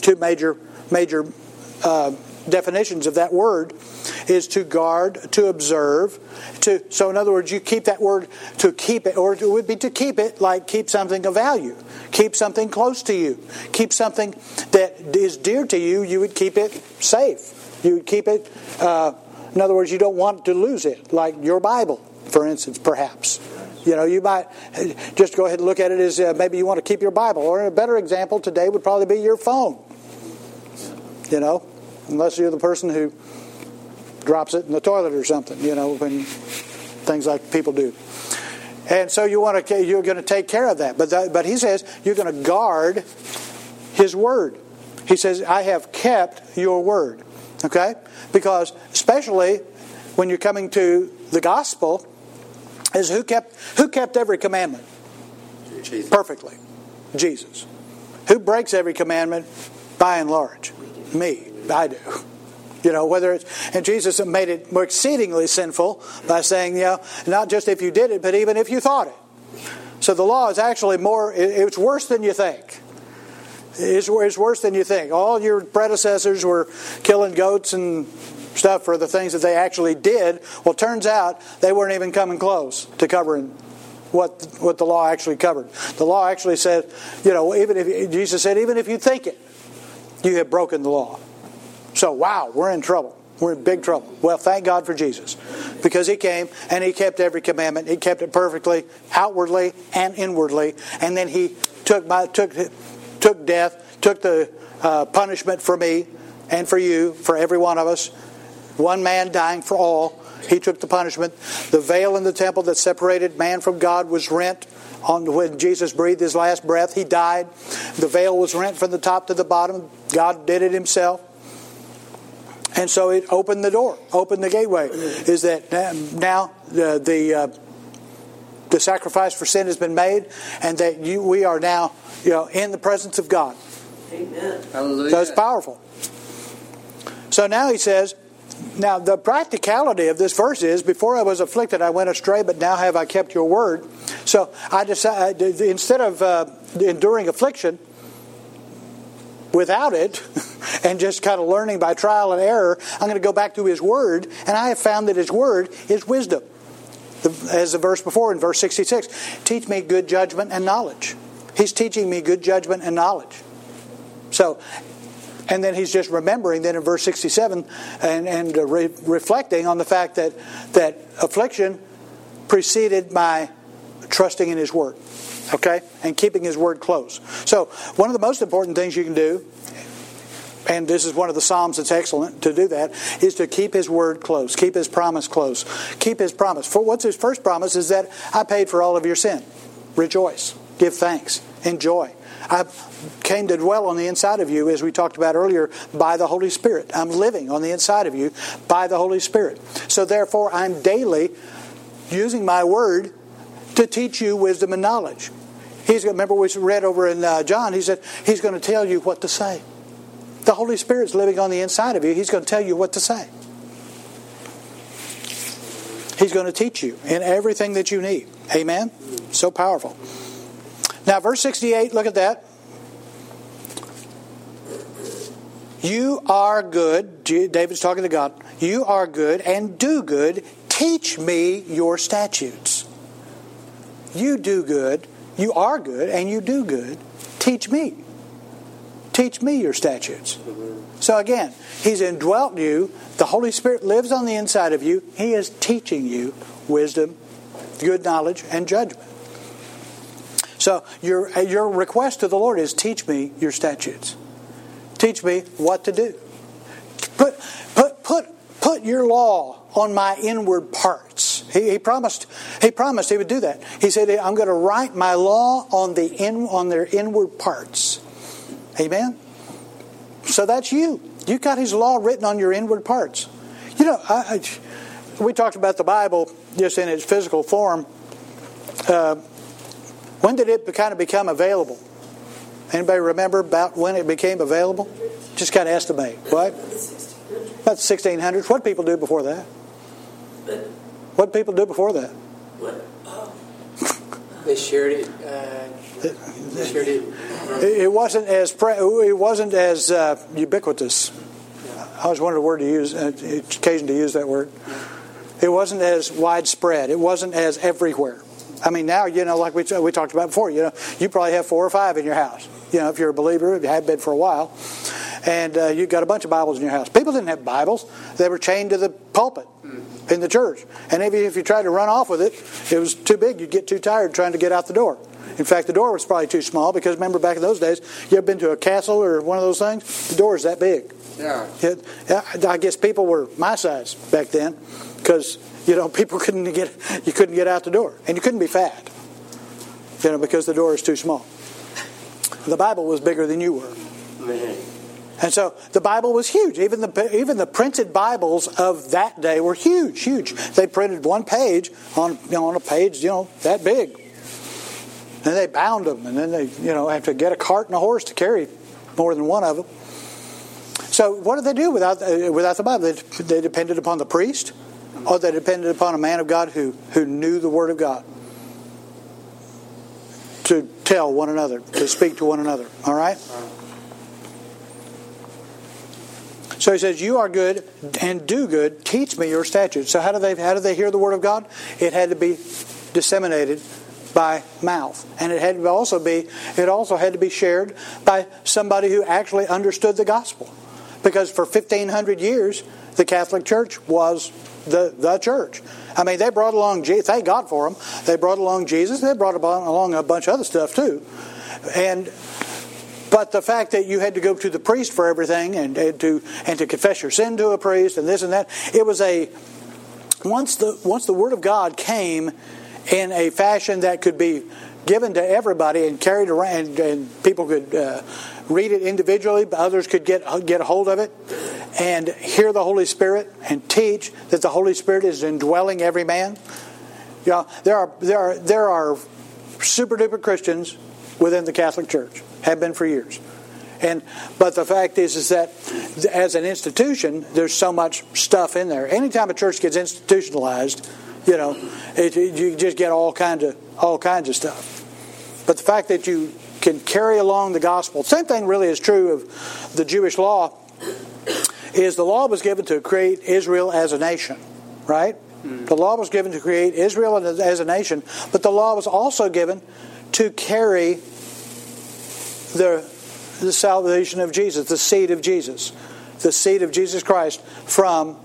Speaker 1: definitions of that word is to guard, to observe. So in other words, you keep that word to keep it, or it would be to keep it like keep something of value. Keep something close to you. Keep something that is dear to you. You would keep it safe. You would keep it, in other words, you don't want to lose it. Like your Bible, for instance, perhaps. You might just go ahead and look at it as maybe you want to keep your Bible. Or a better example today would probably be your phone. Unless you're the person who drops it in the toilet or something, when things like people do. And so you're going to take care of that. But he says you're going to guard his word. He says, I have kept your word. Okay? Because especially when you're coming to the gospel, is who kept every commandment?
Speaker 2: Jesus.
Speaker 1: Perfectly. Jesus. Who breaks every commandment by and large? Me. I do. And Jesus made it more exceedingly sinful by saying, not just if you did it, but even if you thought it. So the law is actually it's worse than you think. It's worse than you think. All your predecessors were killing goats and stuff for the things that they actually did. Well, turns out they weren't even coming close to covering what the law actually covered. The law actually said, Jesus said, even if you think it, you have broken the law. So, wow, we're in trouble. We're in big trouble. Well, thank God for Jesus. Because He came and He kept every commandment. He kept it perfectly, outwardly and inwardly. And then He took death, took the punishment for me and for you, for every one of us. One man dying for all. He took the punishment. The veil in the temple that separated man from God was rent. When Jesus breathed His last breath, He died. The veil was rent from the top to the bottom. God did it Himself. And so it opened the door, opened the gateway. Is that now the sacrifice for sin has been made, and that we are now in the presence of God.
Speaker 2: Amen. Hallelujah.
Speaker 1: So it's powerful. So now He says, now the practicality of this verse is, before I was afflicted I went astray, but now have I kept your word. So I decided, instead of enduring affliction without it, and just kind of learning by trial and error, I'm going to go back to His Word, and I have found that His Word is wisdom. As the verse before, in verse 66, teach me good judgment and knowledge. He's teaching me good judgment and knowledge. So, and then He's just remembering then in verse 67 and reflecting on the fact that affliction preceded my trusting in His Word. Okay? And keeping His Word close. So, one of the most important things you can do, and this is one of the Psalms that's excellent to do that, is to keep His Word close. Keep His promise close. Keep His promise. For what's His first promise is that I paid for all of your sin. Rejoice. Give thanks. Enjoy. I came to dwell on the inside of you, as we talked about earlier, by the Holy Spirit. I'm living on the inside of you by the Holy Spirit. So therefore, I'm daily using my Word to teach you wisdom and knowledge. Remember we read over in John, He said He's going to tell you what to say. The Holy Spirit's living on the inside of you. He's going to tell you what to say. He's going to teach you in everything that you need. Amen? So powerful. Now, verse 68, look at that. You are good. David's talking to God. You are good and do good. Teach me your statutes. You do good. You are good and you do good. Teach me. Teach me your statutes. So again, He's indwelt you. The Holy Spirit lives on the inside of you. He is teaching you wisdom, good knowledge, and judgment. So your request to the Lord is, teach me your statutes. Teach me what to do. Put your law on my inward parts. He promised He would do that. He said, I'm going to write my law on their inward parts. Amen? So that's you. You got His law written on your inward parts. We talked about the Bible just in its physical form. When did it kind of become available? Anybody remember about when it became available? Just kind of estimate. What? About the 1600s. What did people do before that? What did people do before that?
Speaker 2: They shared it.
Speaker 1: It wasn't as ubiquitous. I was wondering the word to use. Occasion to use that word. It wasn't as widespread. It wasn't as everywhere. I mean, now like we talked about before. You probably have 4 or 5 in your house. If you're a believer, if you have been for a while, and you've got a bunch of Bibles in your house. People didn't have Bibles; they were chained to the pulpit in the church. And if you tried to run off with it, it was too big. You'd get too tired trying to get out the door. In fact, the door was probably too small because remember back in those days, you ever been to a castle or one of those things? The door is that big.
Speaker 2: Yeah.
Speaker 1: I guess people were my size back then because people couldn't get out the door, and you couldn't be fat, because the door is too small. The Bible was bigger than you were.
Speaker 2: Man.
Speaker 1: And so the Bible was huge. Even the printed Bibles of that day were huge. They printed one page on a page that big. And they bound them, and then they have to get a cart and a horse to carry more than one of them. So what did they do without the Bible? They depended upon the priest, or they depended upon a man of God who knew the Word of God to tell one another, to speak to one another. All right? So he says, you are good and do good. Teach me your statutes. So how do they hear the Word of God? It had to be disseminated by mouth. And it also had to be shared by somebody who actually understood the gospel. Because for 1,500 years, the Catholic Church was the church. I mean, they brought along, thank God for them, they brought along Jesus, they brought along a bunch of other stuff too. But the fact that you had to go to the priest for everything and to confess your sin to a priest and this and that, it was once the Word of God came in a fashion that could be given to everybody and carried around, and people could read it individually, but others could get a hold of it and hear the Holy Spirit and teach that the Holy Spirit is indwelling every man. Yeah, there are super duper Christians within the Catholic Church, have been for years. But the fact is that as an institution, there's so much stuff in there. Anytime a church gets institutionalized, you just get all kinds of stuff. But the fact that you can carry along the gospel, same thing really is true of the Jewish law, is the law was given to create Israel as a nation, right? The law was given to create Israel as a nation, but the law was also given to carry the salvation of Jesus, the seed of Jesus Christ from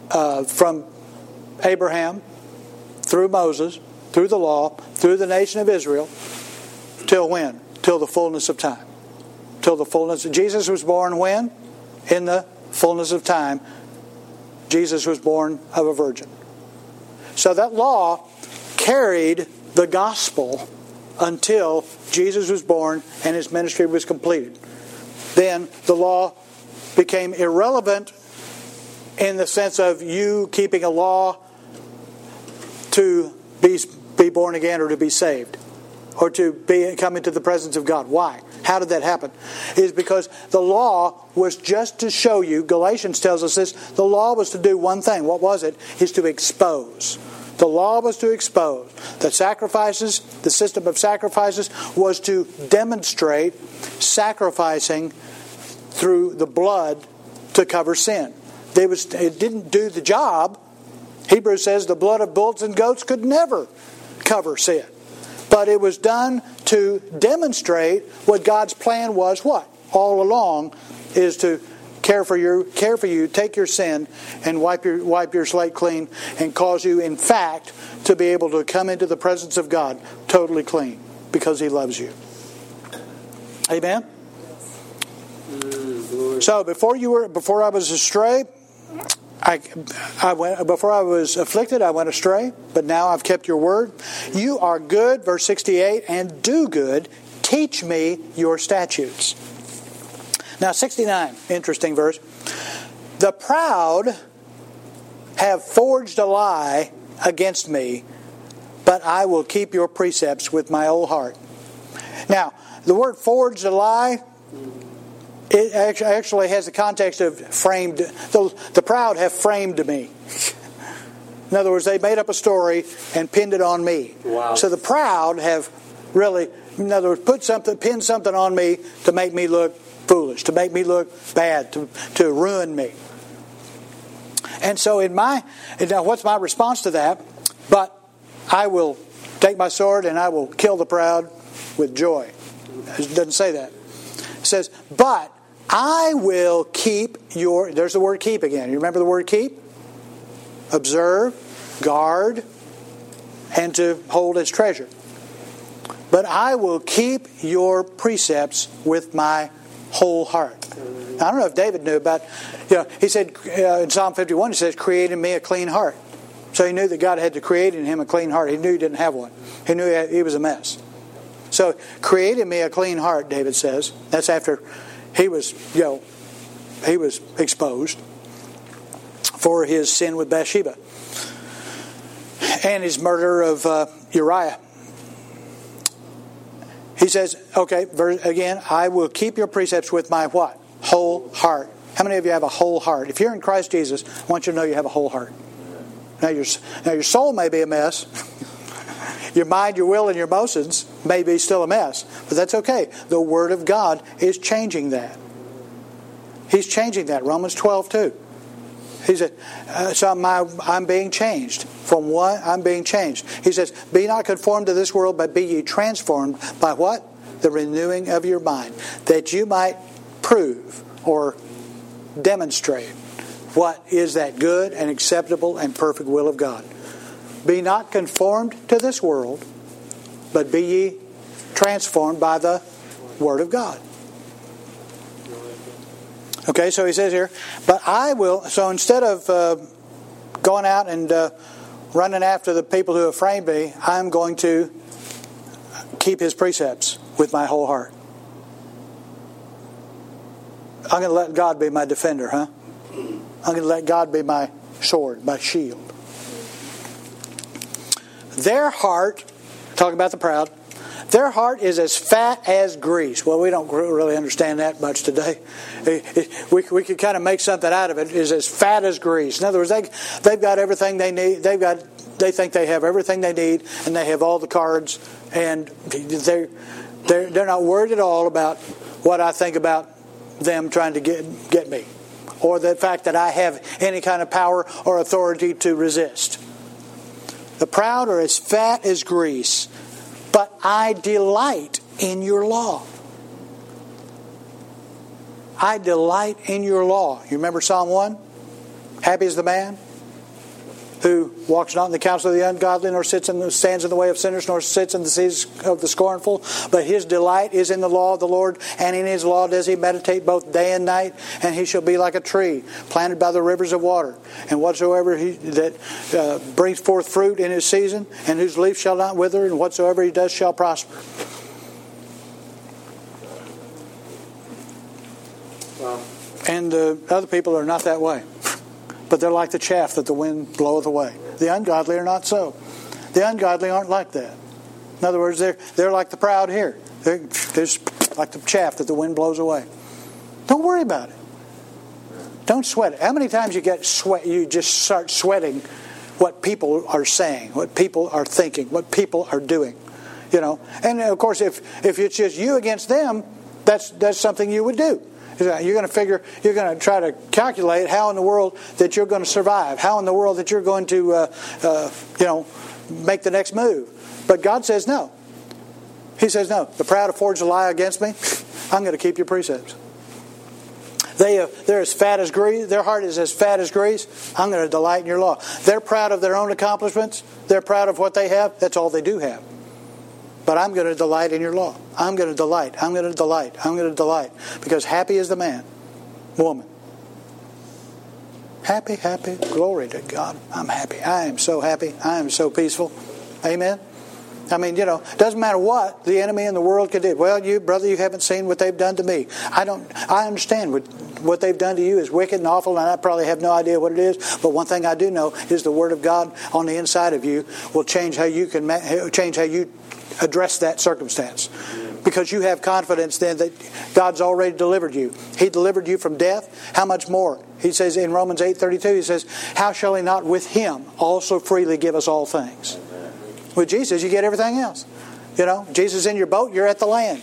Speaker 1: Abraham, through Moses, through the law, through the nation of Israel, till when? Till the fullness of time. Jesus was born when? In the fullness of time. Jesus was born of a virgin. So that law carried the gospel until Jesus was born and his ministry was completed. Then the law became irrelevant in the sense of you keeping a law to be born again or to be saved or to come into the presence of God. Why? How did that happen? It is because the law was just to show you, Galatians tells us this, the law was to do one thing. What was it? Is to expose. The law was to expose. The system of sacrifices was to demonstrate sacrificing through the blood to cover sin. It didn't do the job. Hebrews says the blood of bulls and goats could never cover sin. But it was done to demonstrate what God's plan was, what? All along is to care for you, take your sin and wipe your slate clean and cause you, in fact, to be able to come into the presence of God totally clean because He loves you. Amen? So before I was astray, before I was afflicted, I went astray, but now I've kept your word. You are good, verse 68, and do good. Teach me your statutes. Now 69, interesting verse. The proud have forged a lie against me, but I will keep your precepts with my whole heart. Now, the word forged a lie, it actually has the context of framed. The proud have framed me. In other words, they made up a story and pinned it on me.
Speaker 2: Wow.
Speaker 1: So the proud have really, in other words, pinned something on me to make me look foolish, to make me look bad, to ruin me. And so now what's my response to that? But I will take my sword and I will kill the proud with joy. It doesn't say that. It says, but I will keep your... There's the word keep again. You remember the word keep? Observe, guard, and to hold as treasure. But I will keep your precepts with my whole heart. Now, I don't know if David knew about... he said in Psalm 51, he says, create in me a clean heart. So he knew that God had to create in him a clean heart. He knew he didn't have one. He knew he was a mess. So, create in me a clean heart, David says. That's after he was exposed for his sin with Bathsheba and his murder of Uriah. He says, okay, again, I will keep your precepts with my what? Whole heart. How many of you have a whole heart? If you're in Christ Jesus, I want you to know you have a whole heart. Now your soul may be a mess. Your mind, your will, and your emotions may be still a mess. But that's okay. The Word of God is changing that. He's changing that. Romans 12:2. He said, so I'm being changed. From what? I'm being changed. He says, be not conformed to this world, but be ye transformed by what? The renewing of your mind. That you might prove or demonstrate what is that good and acceptable and perfect will of God. Be not conformed to this world, but be ye transformed by the Word of God. Okay, so he says here, but I will, so instead of going out and running after the people who have framed me, I'm going to keep his precepts with my whole heart. I'm going to let God be my defender, huh? I'm going to let God be my sword, my shield. Their heart, talking about the proud, their heart is as fat as grease. Well, we don't really understand that much today. We could kind of make something out of it. Is as fat as grease. In other words, they've got everything they need. They think they have everything they need, and they have all the cards, and they're not worried at all about what I think about them trying to get me, or the fact that I have any kind of power or authority to resist. The proud are as fat as grease, but I delight in your law. I delight in your law. You remember Psalm 1? Happy is the man who walks not in the counsel of the ungodly, nor stands in the way of sinners, nor sits in the seats of the scornful. But his delight is in the law of the Lord, and in his law does he meditate both day and night. And he shall be like a tree planted by the rivers of water. And whatsoever that brings forth fruit in his season, and whose leaf shall not wither, and whatsoever he does shall prosper. Wow. And the other people are not that way. But they're like the chaff that the wind bloweth away. The ungodly are not so. The ungodly aren't like that. In other words, they're like the proud here. They're just like the chaff that the wind blows away. Don't worry about it. Don't sweat it. How many times you just start sweating what people are saying, what people are thinking, what people are doing? You know. And of course, if it's just you against them, that's something you would do. You're going to try to calculate how in the world that you're going to survive, how in the world that you're going to, make the next move. But God says no. He says no. The proud have forged a lie against me. I'm going to keep your precepts. They're as fat as grease. Their heart is as fat as grease. I'm going to delight in your law. They're proud of their own accomplishments. They're proud of what they have. That's all they do have. But I'm going to delight in your law. I'm going to delight. I'm going to delight. I'm going to delight. Because happy is the man, woman. Happy, happy. Glory to God. I'm happy. I am so happy. I am so peaceful. Amen. I mean, doesn't matter what the enemy in the world could do. Well, you haven't seen what they've done to me. I understand what they've done to you is wicked and awful, and I probably have no idea what it is. But one thing I do know is the Word of God on the inside of you will change how you address that circumstance. Because you have confidence then that God's already delivered you. He delivered you from death. How much more? He says in Romans 8:32, he says, how shall he not with him also freely give us all things? With Jesus, you get everything else. Jesus in your boat, you're at the land.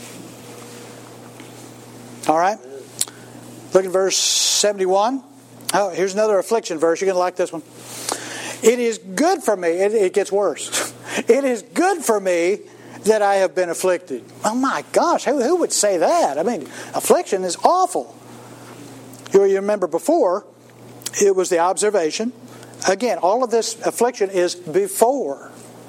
Speaker 1: All right? Look at verse 71. Oh, here's another affliction verse. You're going to like this one. It is good for me. It gets worse. It is good for me that I have been afflicted. Oh my gosh, who would say that? I mean, affliction is awful. You remember before, it was the observation. Again, all of this affliction is before.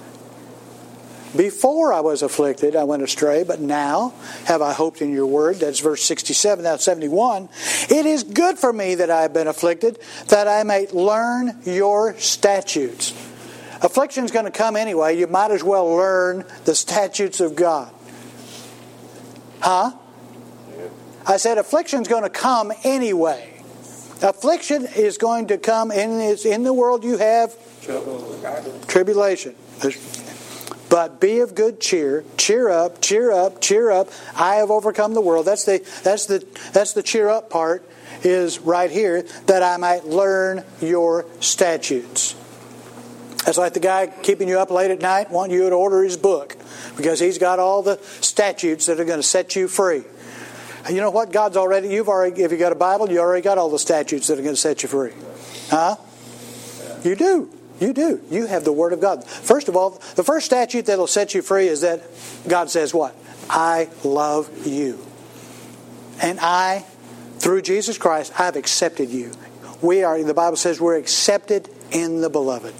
Speaker 1: Before I was afflicted, I went astray, but now have I hoped in your word. That's verse 67, now 71. It is good for me that I have been afflicted, that I may learn your statutes. Affliction's going to come anyway. You might as well learn the statutes of God. Huh? I said affliction's going to come anyway. Affliction is going to come in the world you have tribulation. But be of good cheer. Cheer up, cheer up, cheer up. I have overcome the world. That's the cheer up part, is right here, that I might learn your statutes. That's like the guy keeping you up late at night, wanting you to order his book, because he's got all the statutes that are going to set you free. You know what? God's already, if you got a Bible, you already got all the statutes that are going to set you free. Huh? You do. You do. You have the Word of God. First of all, the first statute that will set you free is that God says what? I love you. And I, through Jesus Christ, I've accepted you. The Bible says we're accepted in the Beloved.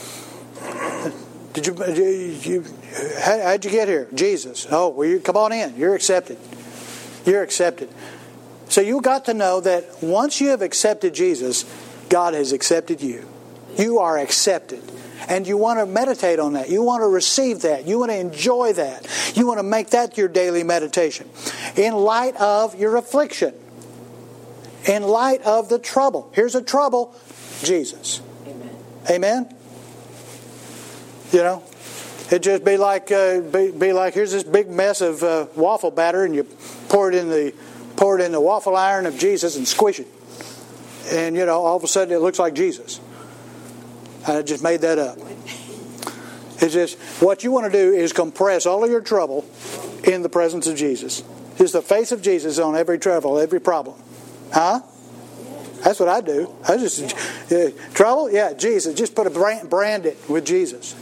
Speaker 1: How'd you get here? Jesus. Oh, well, come on in. You're accepted. You're accepted. So you got to know that once you have accepted Jesus, God has accepted you. You are accepted. And you want to meditate on that. You want to receive that. You want to enjoy that. You want to make that your daily meditation. In light of your affliction. In light of the trouble. Here's a trouble. Jesus.
Speaker 2: Amen.
Speaker 1: Amen? You know? It'd just be like here's this big mess of waffle batter, and you pour it in the waffle iron of Jesus and squish it. And, you know, all of a sudden it looks like Jesus. I just made that up. It's just, what you want to do is compress all of your trouble in the presence of Jesus. Just the face of Jesus on every trouble, every problem. Huh? That's what I do. I just, trouble? Yeah, Jesus. Just put brand it with Jesus.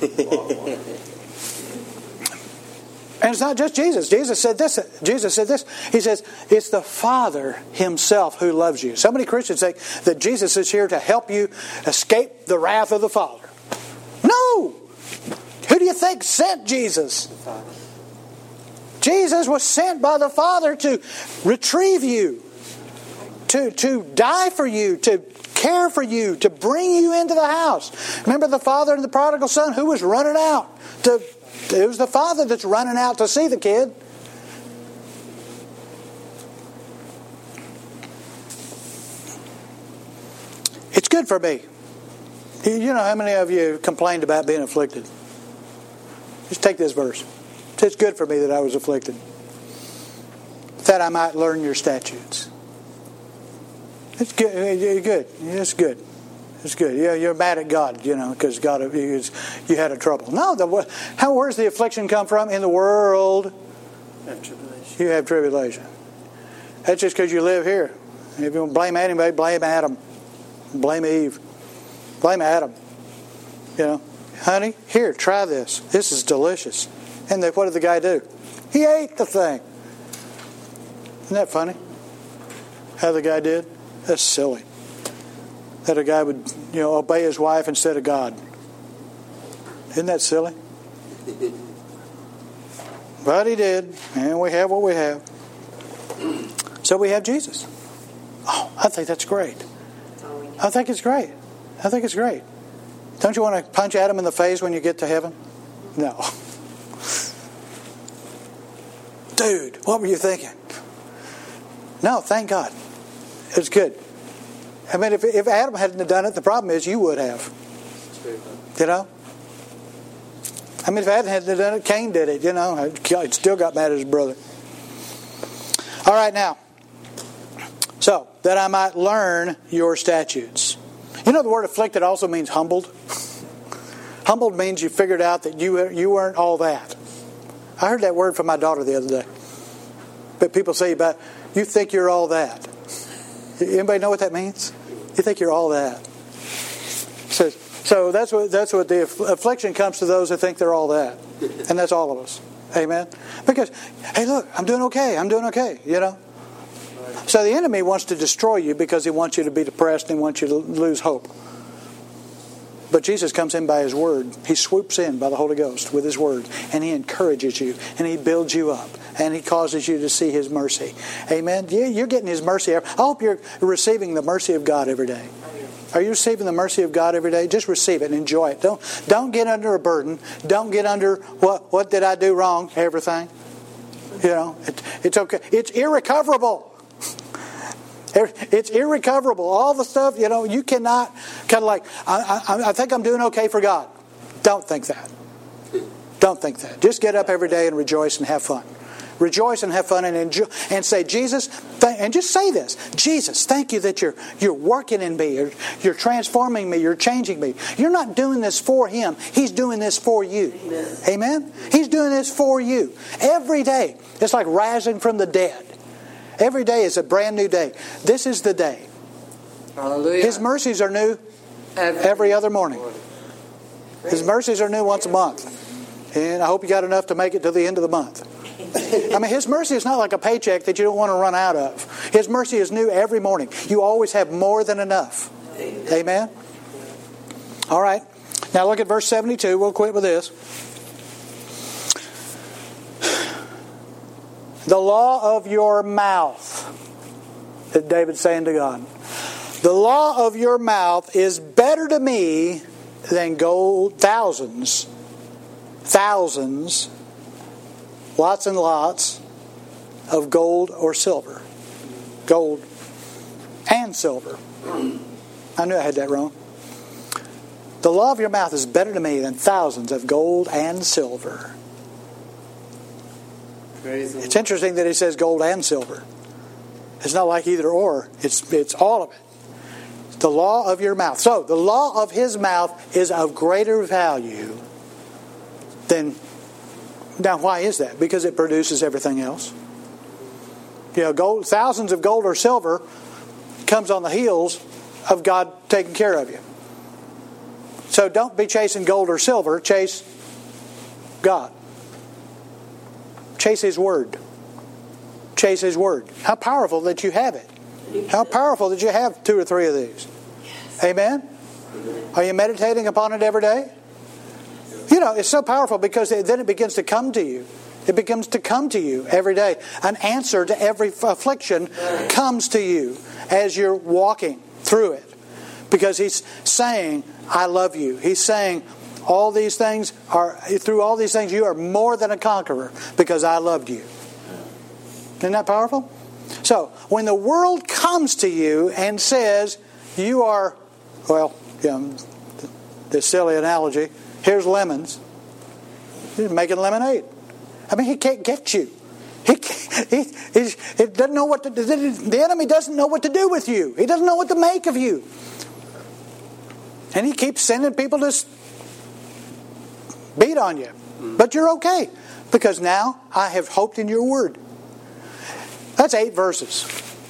Speaker 1: And it's not just Jesus. Jesus said this. He says, it's the Father Himself who loves you. So many Christians think that Jesus is here to help you escape the wrath of the Father. No! Who do you think sent Jesus? Jesus was sent by the Father to retrieve you, to die for you, to care for you, to bring you into the house. Remember the father and the prodigal son who was running out it was the father that's running out to see the kid. It's good for me. You know how many of you complained about being afflicted? Just take this verse. It's good for me that I was afflicted, that I might learn your statutes. It's good. It's good. It's good. Yeah, you're mad at God, you know, because you had a trouble. No, where's the affliction come from? In the world, you have tribulation. That's just because you live here. If you want to blame anybody, blame Adam. Blame Eve. Blame Adam. You know, honey, here, try this. This is delicious. And what did the guy do? He ate the thing. Isn't that funny? How the guy did? That's silly. That a guy would, obey his wife instead of God. Isn't that silly? But he did, and we have what we have. So we have Jesus. Oh, I think that's great. I think it's great. I think it's great. Don't you want to punch Adam in the face when you get to heaven? No. Dude, what were you thinking? No, thank God. It's good. I mean, if Adam hadn't done it, the problem is you would have. You know? I mean, if Adam hadn't done it, Cain did it, He still got mad at his brother. All right, now. So, that I might learn your statutes. You know the word afflicted also means humbled? Humbled means you figured out that you weren't all that. I heard that word from my daughter the other day. But people say about, you think you're all that. Anybody know what that means? You think you're all that. So that's what the affliction comes to those who think they're all that. And that's all of us. Amen? Because, hey, look, I'm doing okay. So the enemy wants to destroy you because he wants you to be depressed and wants you to lose hope. But Jesus comes in by His Word. He swoops in by the Holy Ghost with His Word. And He encourages you. And He builds you up. And He causes you to see His mercy. Amen? You're getting His mercy. I hope you're receiving the mercy of God every day. Are you receiving the mercy of God every day? Just receive it and enjoy it. Don't get under a burden. Don't get under, what did I do wrong? Everything. It's okay. It's irrecoverable. It's irrecoverable. All the stuff, you cannot kind of like, I think I'm doing okay for God. Don't think that. Don't think that. Just get up every day and rejoice and have fun. Rejoice and have fun and enjoy, and say, Jesus, and just say this. Jesus, thank you that you're working in me. You're transforming me. You're changing me. You're not doing this for Him. He's doing this for you. Amen. Amen? He's doing this for you. Every day. It's like rising from the dead. Every day is a brand new day. This is the day.
Speaker 2: Hallelujah.
Speaker 1: His mercies are new every other morning. His mercies are new once a month. And I hope you got enough to make it to the end of the month. I mean, His mercy is not like a paycheck that you don't want to run out of. His mercy is new every morning. You always have more than enough. Amen? All right. Now look at verse 72. We'll quit with this. The law of your mouth, that David's saying to God. The law of your mouth is better to me than gold, thousands, lots and lots of gold or silver. Gold and silver. I knew I had that wrong. The law of your mouth is better to me than thousands of gold and silver. It's interesting that he says gold and silver. It's not like either or. It's all of it. The law of your mouth. So, the law of His mouth is of greater value than... Now, why is that? Because it produces everything else. You know, gold, thousands of gold or silver comes on the heels of God taking care of you. So don't be chasing gold or silver. Chase God. Chase His Word. Chase His Word. How powerful that you have it. How powerful that you have 2 or 3 of these. Amen? Are you meditating upon it every day? You know, it's so powerful because then it begins to come to you. It begins to come to you every day. An answer to every affliction comes to you as you're walking through it. Because He's saying, I love you. He's saying, through all these things, you are more than a conqueror because I loved you. Isn't that powerful? So, when the world comes to you and says, you are, well, this silly analogy, here's lemons. He's making lemonade. I mean, he can't get you. He doesn't know what to do. The enemy doesn't know what to do with you. He doesn't know what to make of you. And he keeps sending people to beat on you. But you're okay. Because now I have hoped in your word. That's 8 verses.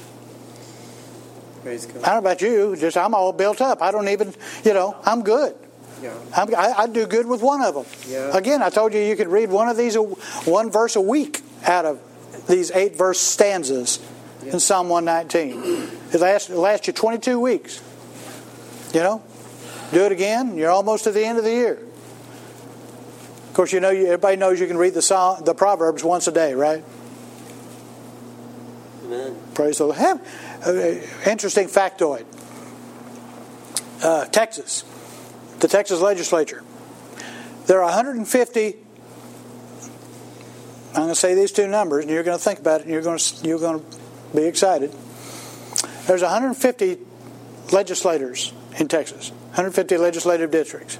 Speaker 2: Praise God.
Speaker 1: I don't know about you. Just I'm all built up. I don't even, I'm good.
Speaker 2: Yeah.
Speaker 1: I do good with one of them.
Speaker 2: Yeah.
Speaker 1: Again, I told you could read one verse a week out of these 8 verse stanzas in Psalm 119. It lasts you 22 weeks. Do it again, you're almost at the end of the year. Of course, everybody knows you can read the Proverbs once a day, right?
Speaker 2: Amen.
Speaker 1: Praise the Lord. Interesting factoid. Texas. The Texas legislature. There are 150. I'm going to say these 2 numbers, and you're going to think about it, and you're going to be excited. There's 150 legislators in Texas. 150 legislative districts.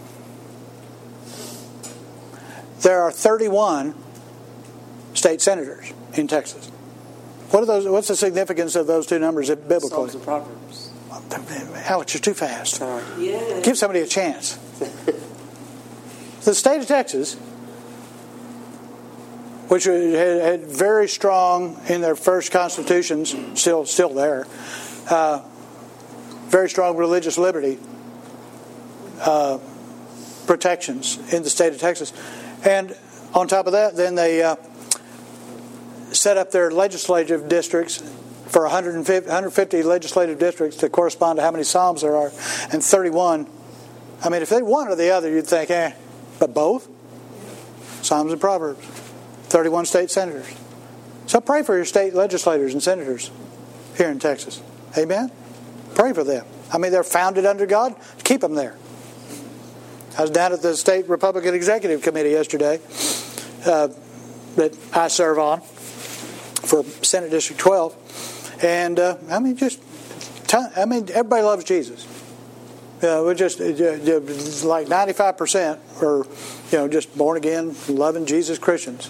Speaker 1: There are 31 state senators in Texas. What's the significance of those 2 numbers biblically?
Speaker 2: Psalms and Proverbs.
Speaker 1: Alex, you're too fast.
Speaker 2: Sorry. Yeah.
Speaker 1: Give somebody a chance. The state of Texas, which had very strong in their first constitutions, still there, very strong religious liberty protections in the state of Texas. And on top of that, then they set up their legislative districts for 150 legislative districts to correspond to how many psalms there are, and 31. I mean, if they one or the other, you'd think, but both? Psalms and Proverbs. 31 state senators. So pray for your state legislators and senators here in Texas. Amen? Pray for them. I mean, they're founded under God. Keep them there. I was down at the State Republican Executive Committee yesterday that I serve on for Senate District 12. And, everybody loves Jesus. We're just like 95% are, just born again, loving Jesus Christians.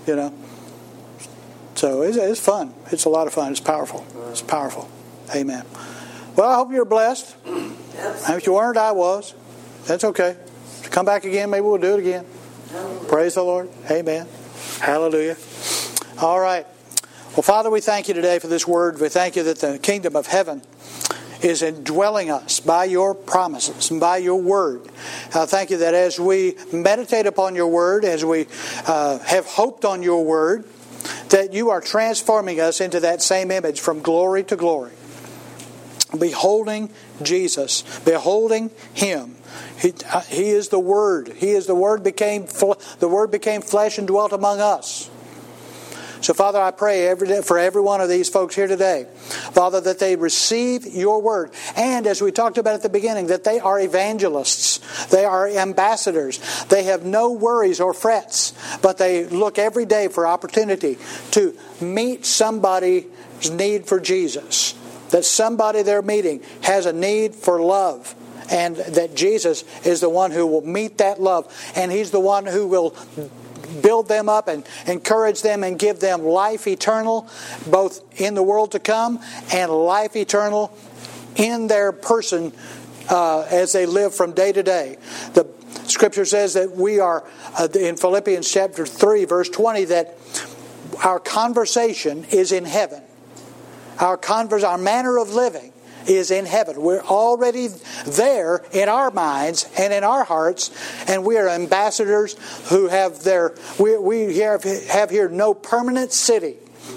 Speaker 1: So it's fun. It's a lot of fun. It's powerful. It's powerful. Amen. Well, I hope you're blessed. If you weren't, I was. That's okay. Come back again. Maybe we'll do it again. Praise the Lord. Amen. Hallelujah. All right. Well, Father, we thank you today for this word. We thank you that the kingdom of heaven is indwelling us by your promises and by your word. I thank you that as we meditate upon your word, as we have hoped on your word, that you are transforming us into that same image from glory to glory. Beholding Jesus, beholding Him. He is the Word. He is the Word became flesh and dwelt among us. So, Father, I pray every day for every one of these folks here today, Father, that they receive your word. And as we talked about at the beginning, that they are evangelists. They are ambassadors. They have no worries or frets, but they look every day for opportunity to meet somebody's need for Jesus. That somebody they're meeting has a need for love. And that Jesus is the one who will meet that love. And He's the one who will build them up and encourage them and give them life eternal, both in the world to come and life eternal in their person as they live from day to day. The Scripture says that we are, in Philippians chapter 3, verse 20, that our conversation is in heaven. Our manner of living is in heaven. We're already there in our minds and in our hearts, and we are ambassadors who have we have here no permanent city.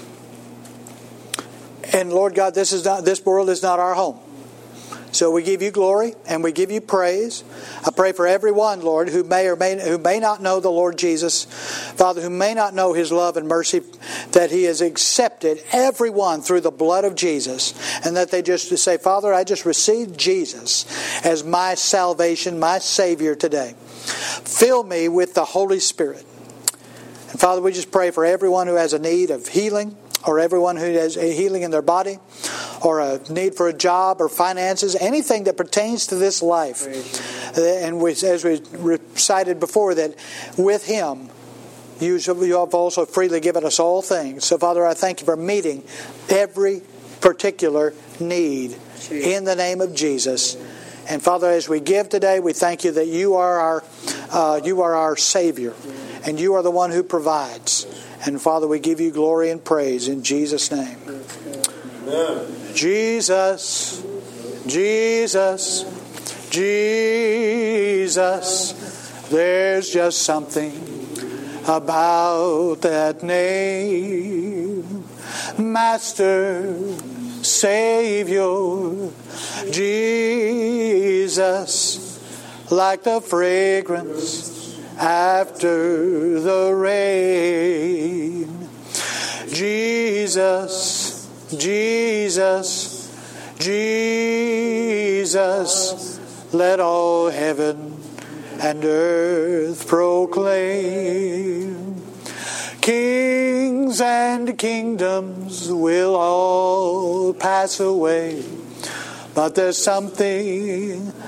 Speaker 1: And Lord God, this world is not our home. So we give you glory and we give you praise. I pray for everyone, Lord, who may not know the Lord Jesus, Father, who may not know His love and mercy, that He has accepted everyone through the blood of Jesus, and that they just say, Father, I just received Jesus as my salvation, my Savior today. Fill me with the Holy Spirit. And Father, we just pray for everyone who has a need of healing, or everyone who has a healing in their body, or a need for a job or finances, anything that pertains to this life. And as we recited before, that with Him, you have also freely given us all things. So, Father, I thank you for meeting every particular need in the name of Jesus. And Father, as we give today, we thank you that you are our Savior, and you are the one who provides. And Father, we give you glory and praise in Jesus' name. Amen. Jesus, Jesus, Jesus, there's just something about that name. Master, Savior, Jesus, like the fragrance after the rain. Jesus, Jesus, Jesus, let all heaven and earth proclaim. Kings and kingdoms will all pass away, but there's something